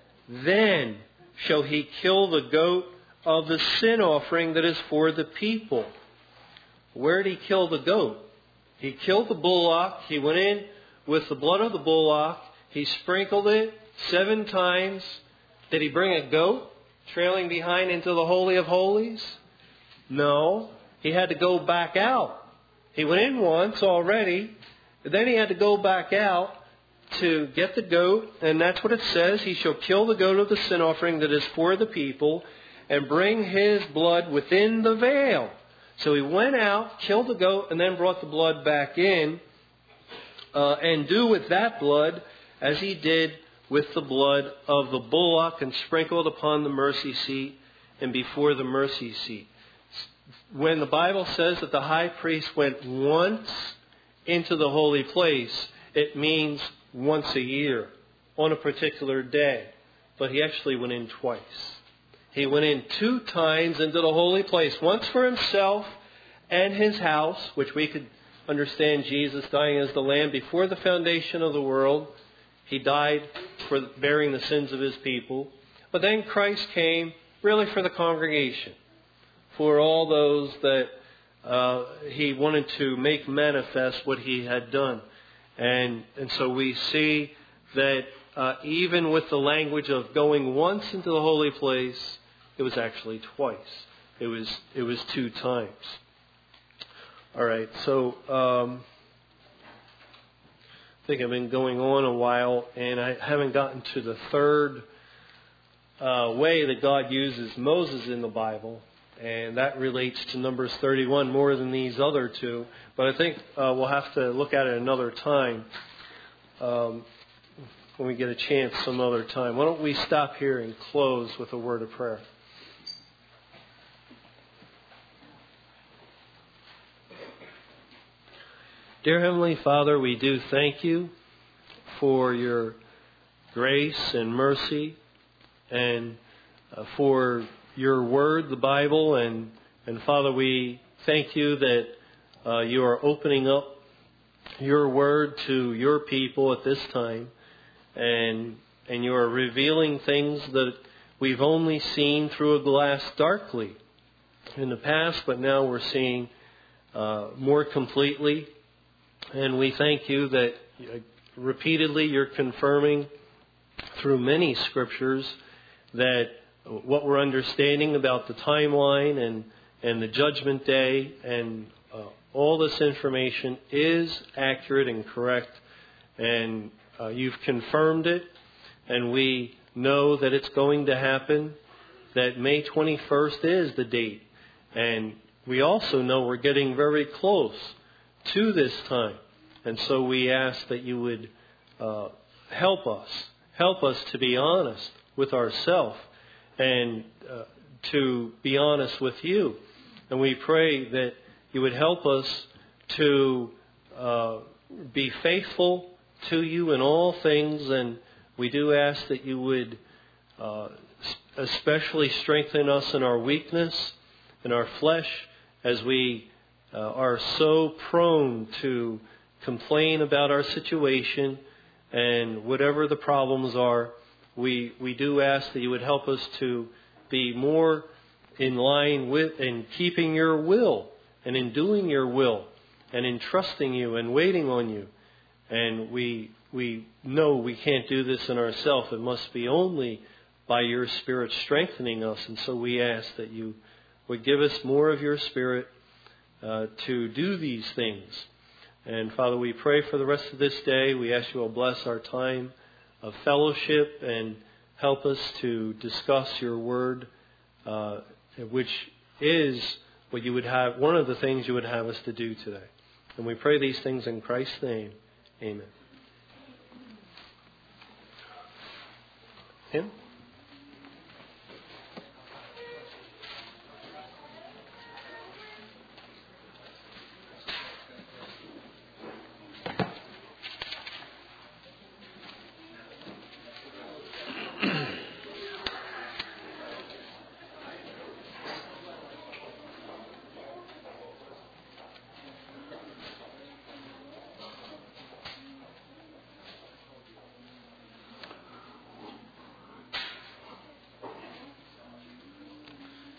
Then shall he kill the goat of the sin offering that is for the people. Where did he kill the goat? He killed the bullock. He went in with the blood of the bullock. He sprinkled it seven times. Did he bring a goat trailing behind into the Holy of Holies? No. He had to go back out. He went in once already. Then he had to go back out to get the goat. And that's what it says. He shall kill the goat of the sin offering that is for the people and bring his blood within the veil. So he went out, killed the goat, and then brought the blood back in. Uh, and do with that blood as he did with the blood of the bullock, and sprinkled upon the mercy seat and before the mercy seat. When the Bible says that the high priest went once into the holy place, it means once a year on a particular day. But he actually went in twice. He went in two times into the holy place, once for himself and his house, which we could understand Jesus dying as the Lamb before the foundation of the world. He died for bearing the sins of his people. But then Christ came really for the congregation, for all those that uh, he wanted to make manifest what he had done. And, and so we see that uh, even with the language of going once into the holy place, it was actually twice. It was it was two times. All right, so um, I think I've been going on a while, and I haven't gotten to the third uh, way that God uses Moses in the Bible, and that relates to Numbers thirty-one more than these other two. But I think uh, we'll have to look at it another time, um, when we get a chance some other time. Why don't we stop here and close with a word of prayer? Dear Heavenly Father, we do thank you for your grace and mercy, and uh, for your word, the Bible. And, and Father, we thank you that uh, you are opening up your word to your people at this time. And, and you are revealing things that we've only seen through a glass darkly in the past, but now we're seeing uh, more completely. And we thank you that repeatedly you're confirming through many scriptures that what we're understanding about the timeline and, and the judgment day and uh, all this information is accurate and correct. And uh, you've confirmed it, and we know that it's going to happen, that May twenty-first is the date. And we also know we're getting very close to this time. And so we ask that you would uh, help us, help us to be honest with ourselves and uh, to be honest with you. And we pray that you would help us to uh, be faithful to you in all things. And we do ask that you would uh, especially strengthen us in our weakness, in our flesh, as we uh, are so prone to complain about our situation, and whatever the problems are, we we do ask that you would help us to be more in line with and keeping your will, and in doing your will, and in trusting you and waiting on you. And we we know we can't do this in ourselves. It must be only by your Spirit strengthening us. And so we ask that you would give us more of your Spirit uh, to do these things. And Father, we pray for the rest of this day. We ask you will bless our time of fellowship and help us to discuss your word, uh, which is what you would have, one of the things you would have us to do today. And we pray these things in Christ's name. Amen. Him?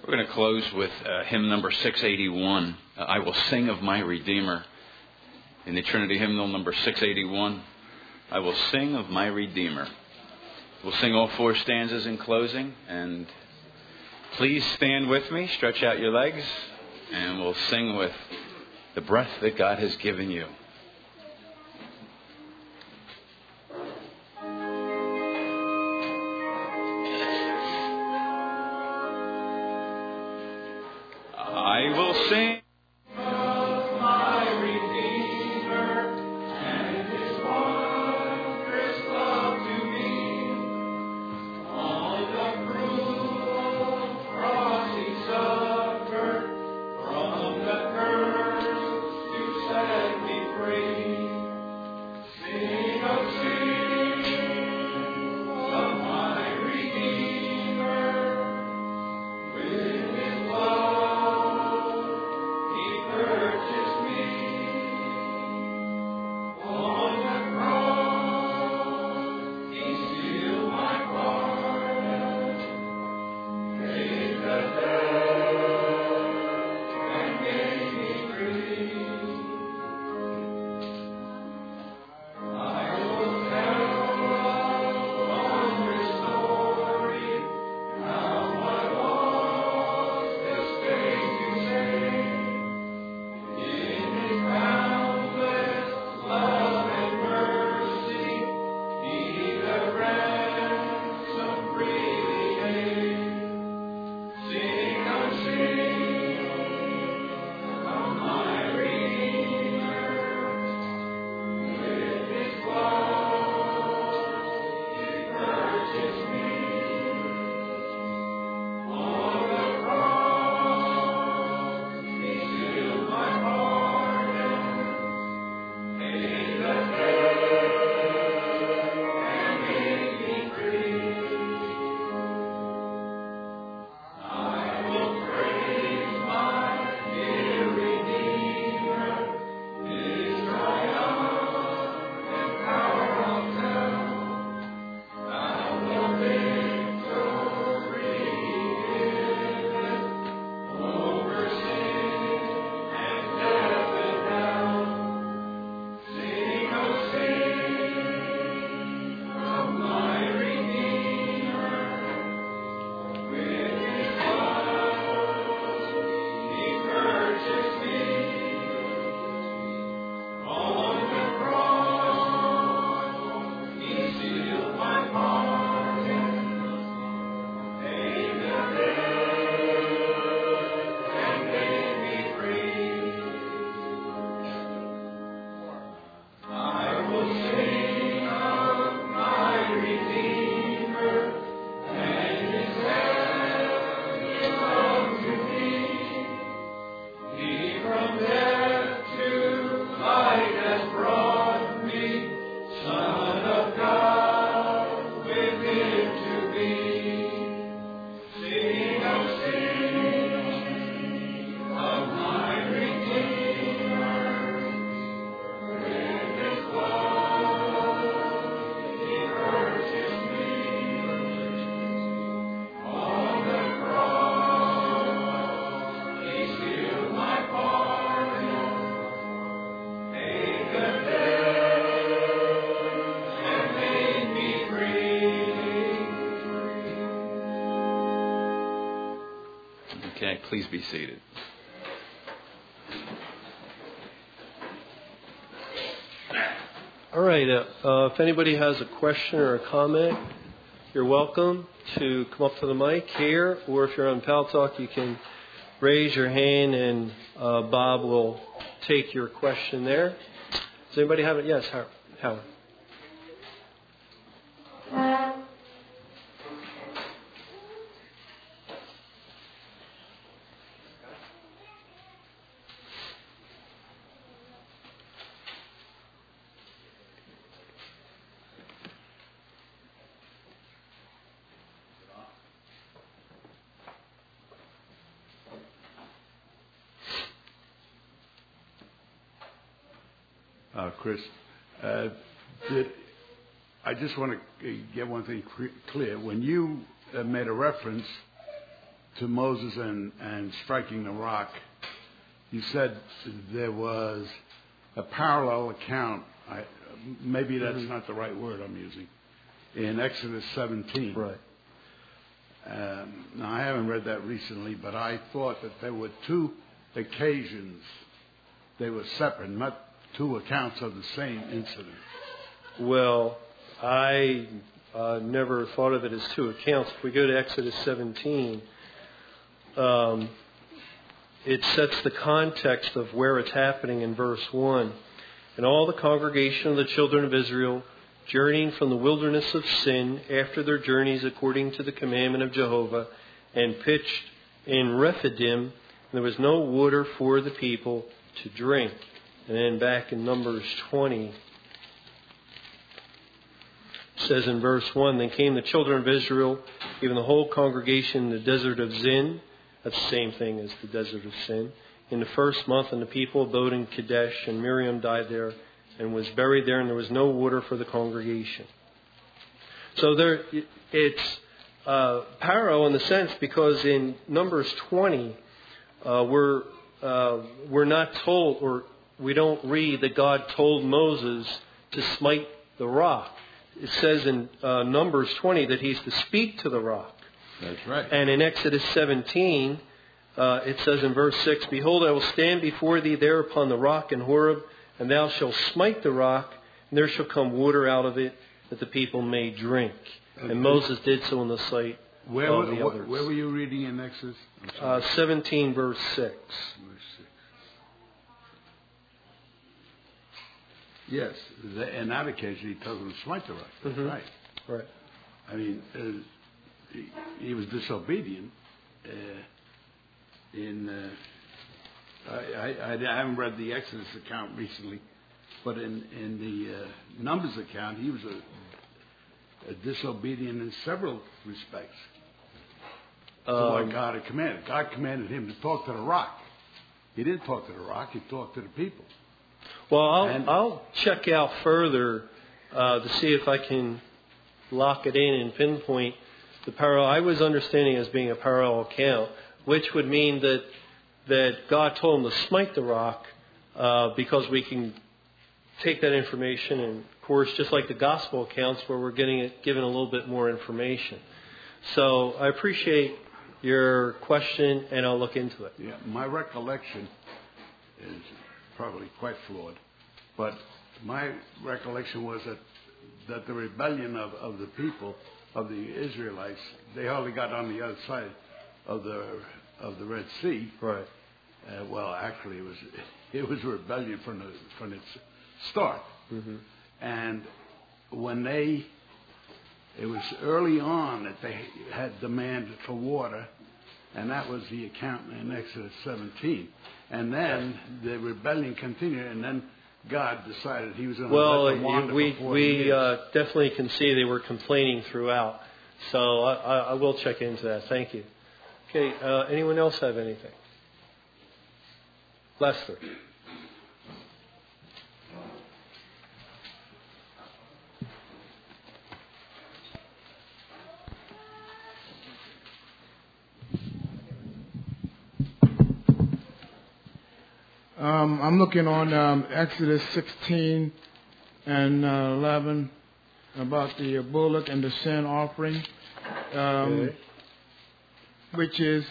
We're going to close with uh, hymn number six eighty-one, uh, I Will Sing of My Redeemer. In the Trinity hymnal number six eighty-one, I will sing of my Redeemer. We'll sing all four stanzas in closing, and please stand with me, stretch out your legs, and we'll sing with the breath that God has given you. I will sing of my Redeemer and His wondrous love to me. On the cruel cross He suffered, from the curse to set me free. Sing, oh sing of my Redeemer, with His blood Please be seated. All right. Uh, uh, if anybody has a question or a comment, you're welcome to come up to the mic here, or if you're on Pal Talk, you can raise your hand and uh, Bob will take your question there. Does anybody have it? Yes, Howard. Uh, Chris, uh, did, I just want to get one thing clear. When you uh, made a reference to Moses and, and striking the rock, you said there was a parallel account. I, maybe that's mm-hmm. not the right word I'm using. In Exodus seventeen. Right. Um, now, I haven't read that recently, but I thought that there were two occasions. They were separate, not two accounts of the same incident. Well, I uh, never thought of it as two accounts. If we go to Exodus seventeen, um, it sets the context of where it's happening in verse one. And all the congregation of the children of Israel, journeying from the wilderness of Sin after their journeys according to the commandment of Jehovah, and pitched in Rephidim, and there was no water for the people to drink. And then back in Numbers twenty, it says in verse one, then came the children of Israel, even the whole congregation in the desert of Zin. That's the same thing as the desert of Sin. In the first month, and the people abode in Kadesh, and Miriam died there and was buried there, and there was no water for the congregation. So there, it's uh, parallel in the sense because in Numbers twenty, uh, we're uh, we're not told, or we don't read that God told Moses to smite the rock. It says in uh, Numbers twenty that he's to speak to the rock. That's right. And in Exodus seventeen, uh, it says in verse six, behold, I will stand before thee there upon the rock in Horeb, and thou shalt smite the rock, and there shall come water out of it, that the people may drink. Okay. And Moses did so in the sight where, of the where, others. Where were you reading in Exodus? Uh, seventeen, verse six. Verse six. Yes, the, in that occasion he tells them to smite the rock. That's mm-hmm. right. Right. I mean, uh, he, he was disobedient. Uh, in uh, I, I, I haven't read the Exodus account recently, but in in the uh, Numbers account, he was a, a disobedient in several respects. Um, to what God had commanded. God commanded him to talk to the rock. He didn't talk to the rock. He talked to the people. Well, I'll, and, I'll check out further uh, to see if I can lock it in and pinpoint the parallel. I was understanding as being a parallel account, which would mean that that God told him to smite the rock uh, because we can take that information and, of course, just like the gospel accounts where we're getting it given a little bit more information. So I appreciate your question, and I'll look into it. Yeah, my recollection is probably quite flawed, but my recollection was that that the rebellion of, of the people, of the Israelites, they hardly got on the other side of the of the Red Sea. Right. Uh, well, actually, it was it was a rebellion from the from its start. Mm-hmm. And when they, it was early on that they had demanded for water, and that was the account in Exodus seventeen. And then the rebellion continued, and then God decided He was going to well, let them wander we for we uh, definitely can see they were complaining throughout. So I, I, I will check into that. Thank you. Okay. Uh, anyone else have anything? Lester. Um, I'm looking on um, Exodus sixteen and uh, eleven about the uh, bullock and the sin offering, um, okay. which is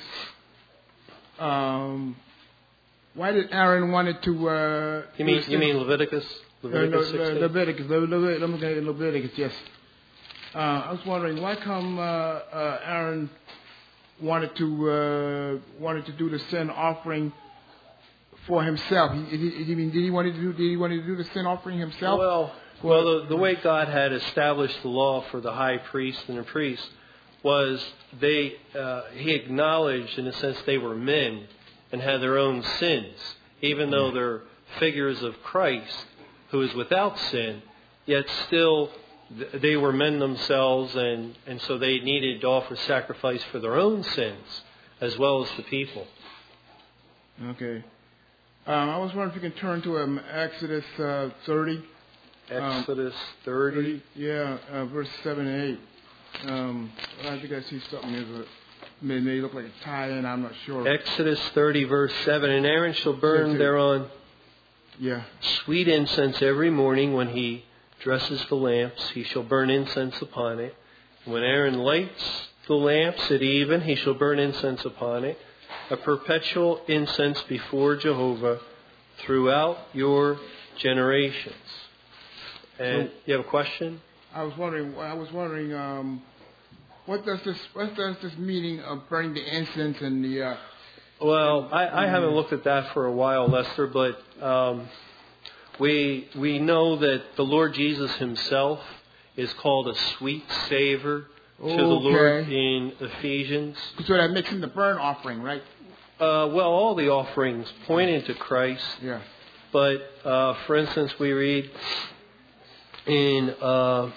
um, why did Aaron wanted to? Uh, you mean you mean Leviticus? Leviticus uh, no, Leviticus. Leviticus. Let me get Leviticus. Yes. Uh, I was wondering why come uh, uh, Aaron wanted to uh, wanted to do the sin offering for himself. He, he, he, did he want to do? Did he want to do the sin offering himself? Well, well, the, the way God had established the law for the high priest and the priest was they. Uh, he acknowledged, in a sense, they were men and had their own sins, even though they're figures of Christ, who is without sin. Yet still, they were men themselves, and, and so they needed to offer sacrifice for their own sins as well as the people. Okay. Um, I was wondering if you can turn to um, Exodus uh, thirty. Exodus um, thirty? Yeah, uh, verse seven and eight. Um, I think I see something here. may, may look like a tie-in. I'm not sure. Exodus thirty, verse seven. And Aaron shall burn thereon Yeah. sweet incense every morning when he dresses the lamps. He shall burn incense upon it. When Aaron lights the lamps at even, he shall burn incense upon it. A perpetual incense before Jehovah throughout your generations. And So- you have a question? I was wondering. I was wondering. Um, what does this? What does this meaning of burning the incense and the? Uh, Well, I, I haven't looked at that for a while, Lester, but um, we we know that the Lord Jesus himself is called a sweet savor to the Lord Okay. in Ephesians. so that makes him the burnt offering, right? Uh, well, all the offerings pointing to Christ, Yeah. but uh, for instance, we read in uh,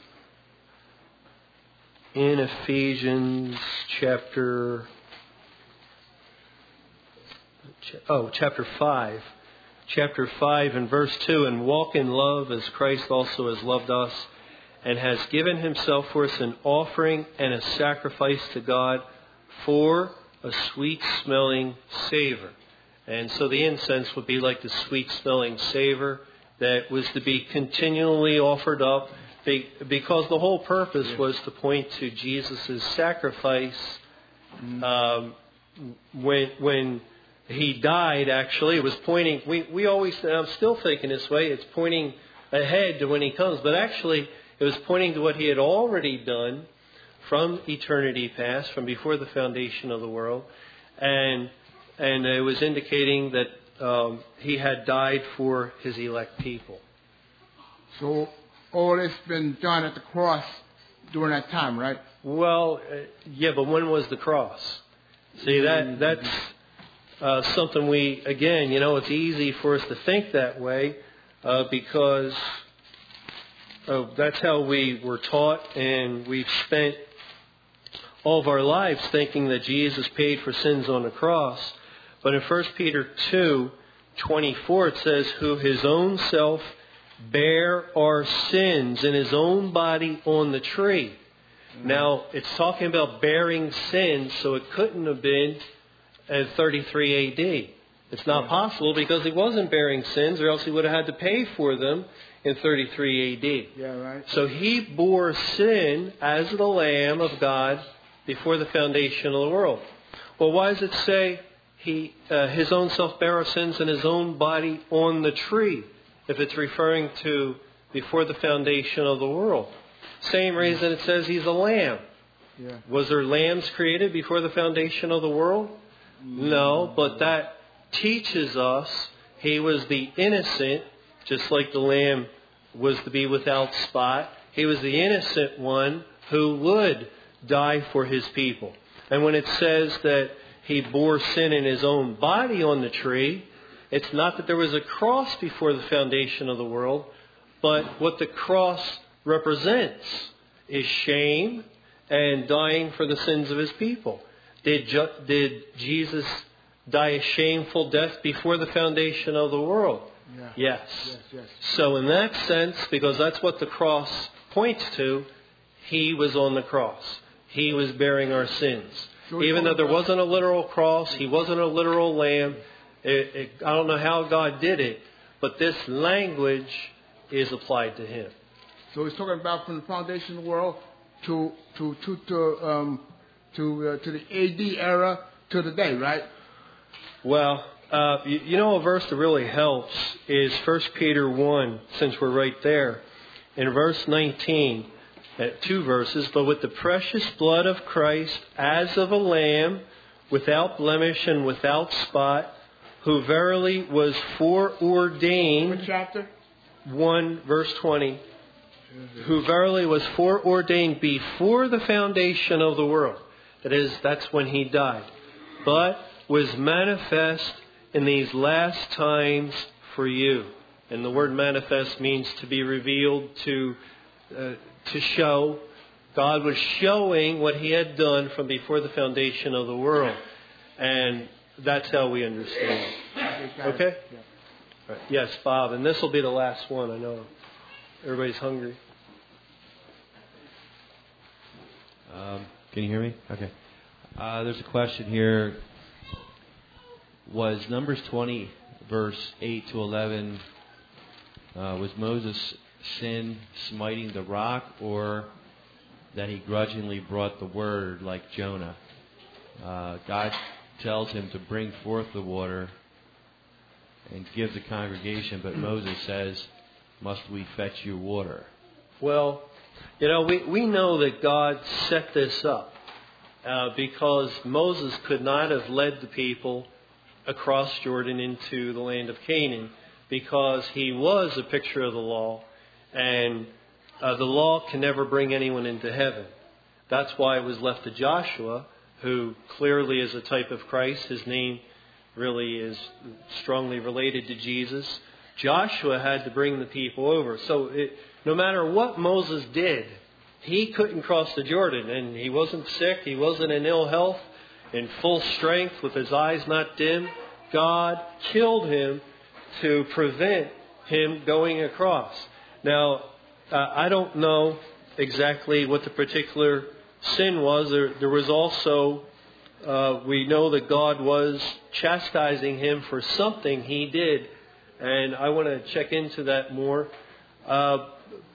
in Ephesians chapter oh chapter five, chapter five and verse two, and walk in love as Christ also has loved us, and has given himself for us an offering and a sacrifice to God for a sweet-smelling savor. And so the incense would be like the sweet-smelling savor that was to be continually offered up, because the whole purpose was to point to Jesus' sacrifice. Um, when when he died, actually, it was pointing, we, we always, and I'm still thinking this way, it's pointing ahead to when he comes, but actually it was pointing to what he had already done from eternity past, from before the foundation of the world, and and it was indicating that um, he had died for his elect people. So all this been done at the cross during that time, right? Well, uh, yeah, but when was the cross? See, that that's uh, something we, again, you know, it's easy for us to think that way uh, because uh, that's how we were taught, and we've spent all of our lives thinking that Jesus paid for sins on the cross. But in First Peter two twenty-four it says, who his own self bare our sins in his own body on the tree. Mm-hmm. Now, it's talking about bearing sins, so it couldn't have been at thirty-three A D. It's not yeah. possible because he wasn't bearing sins, or else he would have had to pay for them in thirty-three A D. Yeah, right. So he bore sin as the Lamb of God before the foundation of the world. Well, why does it say he, uh, his own self bare our sins in his own body on the tree, if it's referring to before the foundation of the world? Same reason it says he's a lamb. Yeah. Was there lambs created before the foundation of the world? No, but that teaches us he was the innocent, just like the lamb was to be without spot. He was the innocent one who would die for his people. And when it says that he bore sin in his own body on the tree, it's not that there was a cross before the foundation of the world, but what the cross represents is shame and dying for the sins of his people. Did, ju- did Jesus die a shameful death before the foundation of the world? Yeah. Yes. Yes, yes. So in that sense, because that's what the cross points to, he was on the cross. He was bearing our sins. So Even though there wasn't a literal cross, he wasn't a literal lamb. It, it, I don't know how God did it, but this language is applied to him. So he's talking about from the foundation of the world to to to to um to uh, to the A D era to the day, right? Well, uh, you, you know, a verse that really helps is First Peter one, since we're right there. In verse nineteen, at two verses, but with the precious blood of Christ as of a lamb, without blemish and without spot, who verily was foreordained. What chapter? one, verse twenty. Who verily was foreordained before the foundation of the world. That is, that's when he died. But was manifest in these last times for you. And the word manifest means to be revealed, to uh, to show. God was showing what he had done from before the foundation of the world. And that's how we understand. Okay? Right. Yes, Bob. And this will be the last one, I know. Everybody's hungry. Um, can you hear me? Okay. Uh, there's a question here. Was Numbers twenty, verse eight to eleven, uh, was Moses' sin smiting the rock, or that he grudgingly brought the word like Jonah? Uh, God tells him to bring forth the water and give the congregation, but Moses says, must we fetch you water? Well, you know, we, we know that God set this up uh, because Moses could not have led the people across Jordan into the land of Canaan, because he was a picture of the law, and uh, the law can never bring anyone into heaven. That's why it was left to Joshua, who clearly is a type of Christ. His name really is strongly related to Jesus. Joshua had to bring the people over. So it, no matter what Moses did, he couldn't cross the Jordan. And he wasn't sick. He wasn't in ill health, in full strength, with his eyes not dim. God killed him to prevent him going across. Now, uh, I don't know exactly what the particular sin was. There, there was also, uh, we know that God was chastising him for something he did. And I want to check into that more. Uh,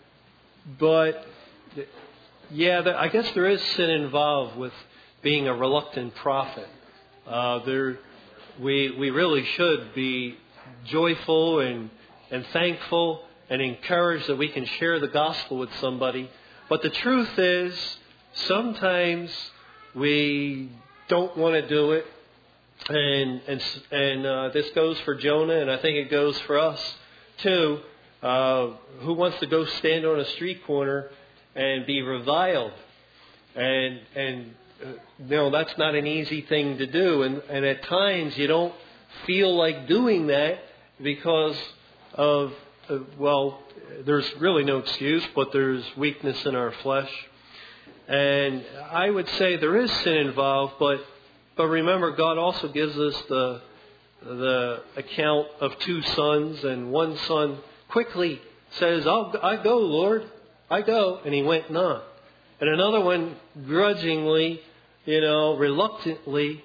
but, yeah, I guess there is sin involved with being a reluctant prophet. Uh, there, we we really should be joyful and, and thankful and encouraged that we can share the gospel with somebody. But the truth is, sometimes we don't want to do it. And and and uh, this goes for Jonah, and I think it goes for us too. Uh, who wants to go stand on a street corner and be reviled? And and uh, no, that's not an easy thing to do. And and at times you don't feel like doing that because of uh, well, there's really no excuse, but there's weakness in our flesh. And I would say there is sin involved, but. But remember, God also gives us the the account of two sons, and one son quickly says, I'll, I go, Lord, I go, and he went not. And another one grudgingly, you know, reluctantly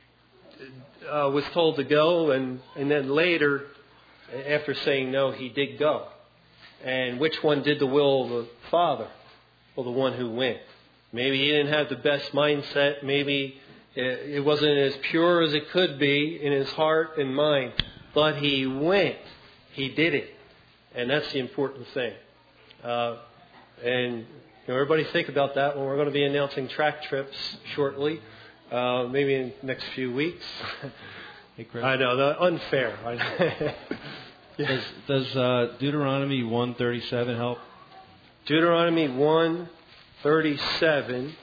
uh, was told to go, and, and then later, after saying no, he did go. And which one did the will of the Father? Well, the one who went. Maybe he didn't have the best mindset, maybe it wasn't as pure as it could be in his heart and mind. But he went. He did it. And that's the important thing. Uh, and you know, everybody think about that when we're going to be announcing track trips shortly. Uh, maybe in the next few weeks. Hey, Chris. I know, the unfair. Does, does uh, Deuteronomy one thirty-seven help? Deuteronomy one thirty-seven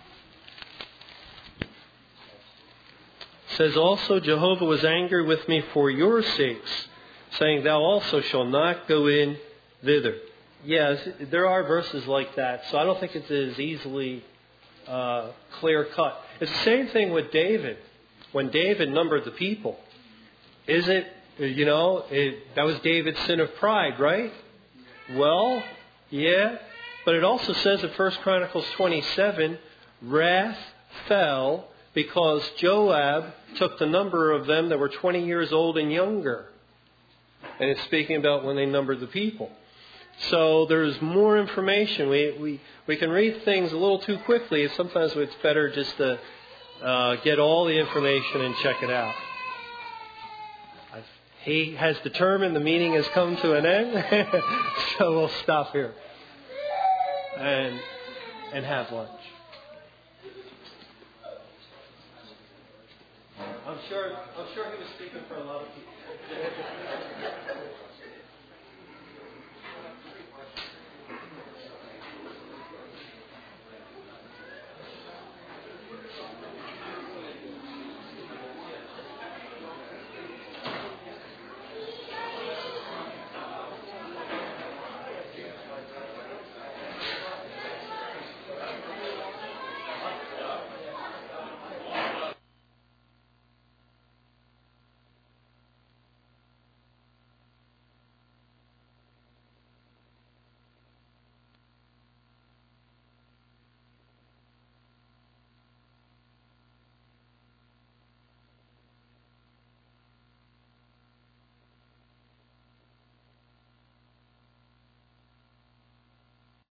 says, also Jehovah was angry with me for your sakes, saying, thou also shalt not go in thither. Yes, there are verses like that, so I don't think it's as easily uh, clear cut. It's the same thing with David. When David numbered the people, is it, you know, it, that was David's sin of pride, right? Well, yeah, but it also says in First Chronicles twenty-seven, wrath fell because Joab took the number of them that were twenty years old and younger. And it's speaking about when they numbered the people. So there's more information. We we, we can read things a little too quickly. Sometimes it's better just to uh, get all the information and check it out. I've, he has determined the meeting has come to an end. So we'll stop here and and have lunch. I'm sure, I'm sure he was speaking for a lot of people.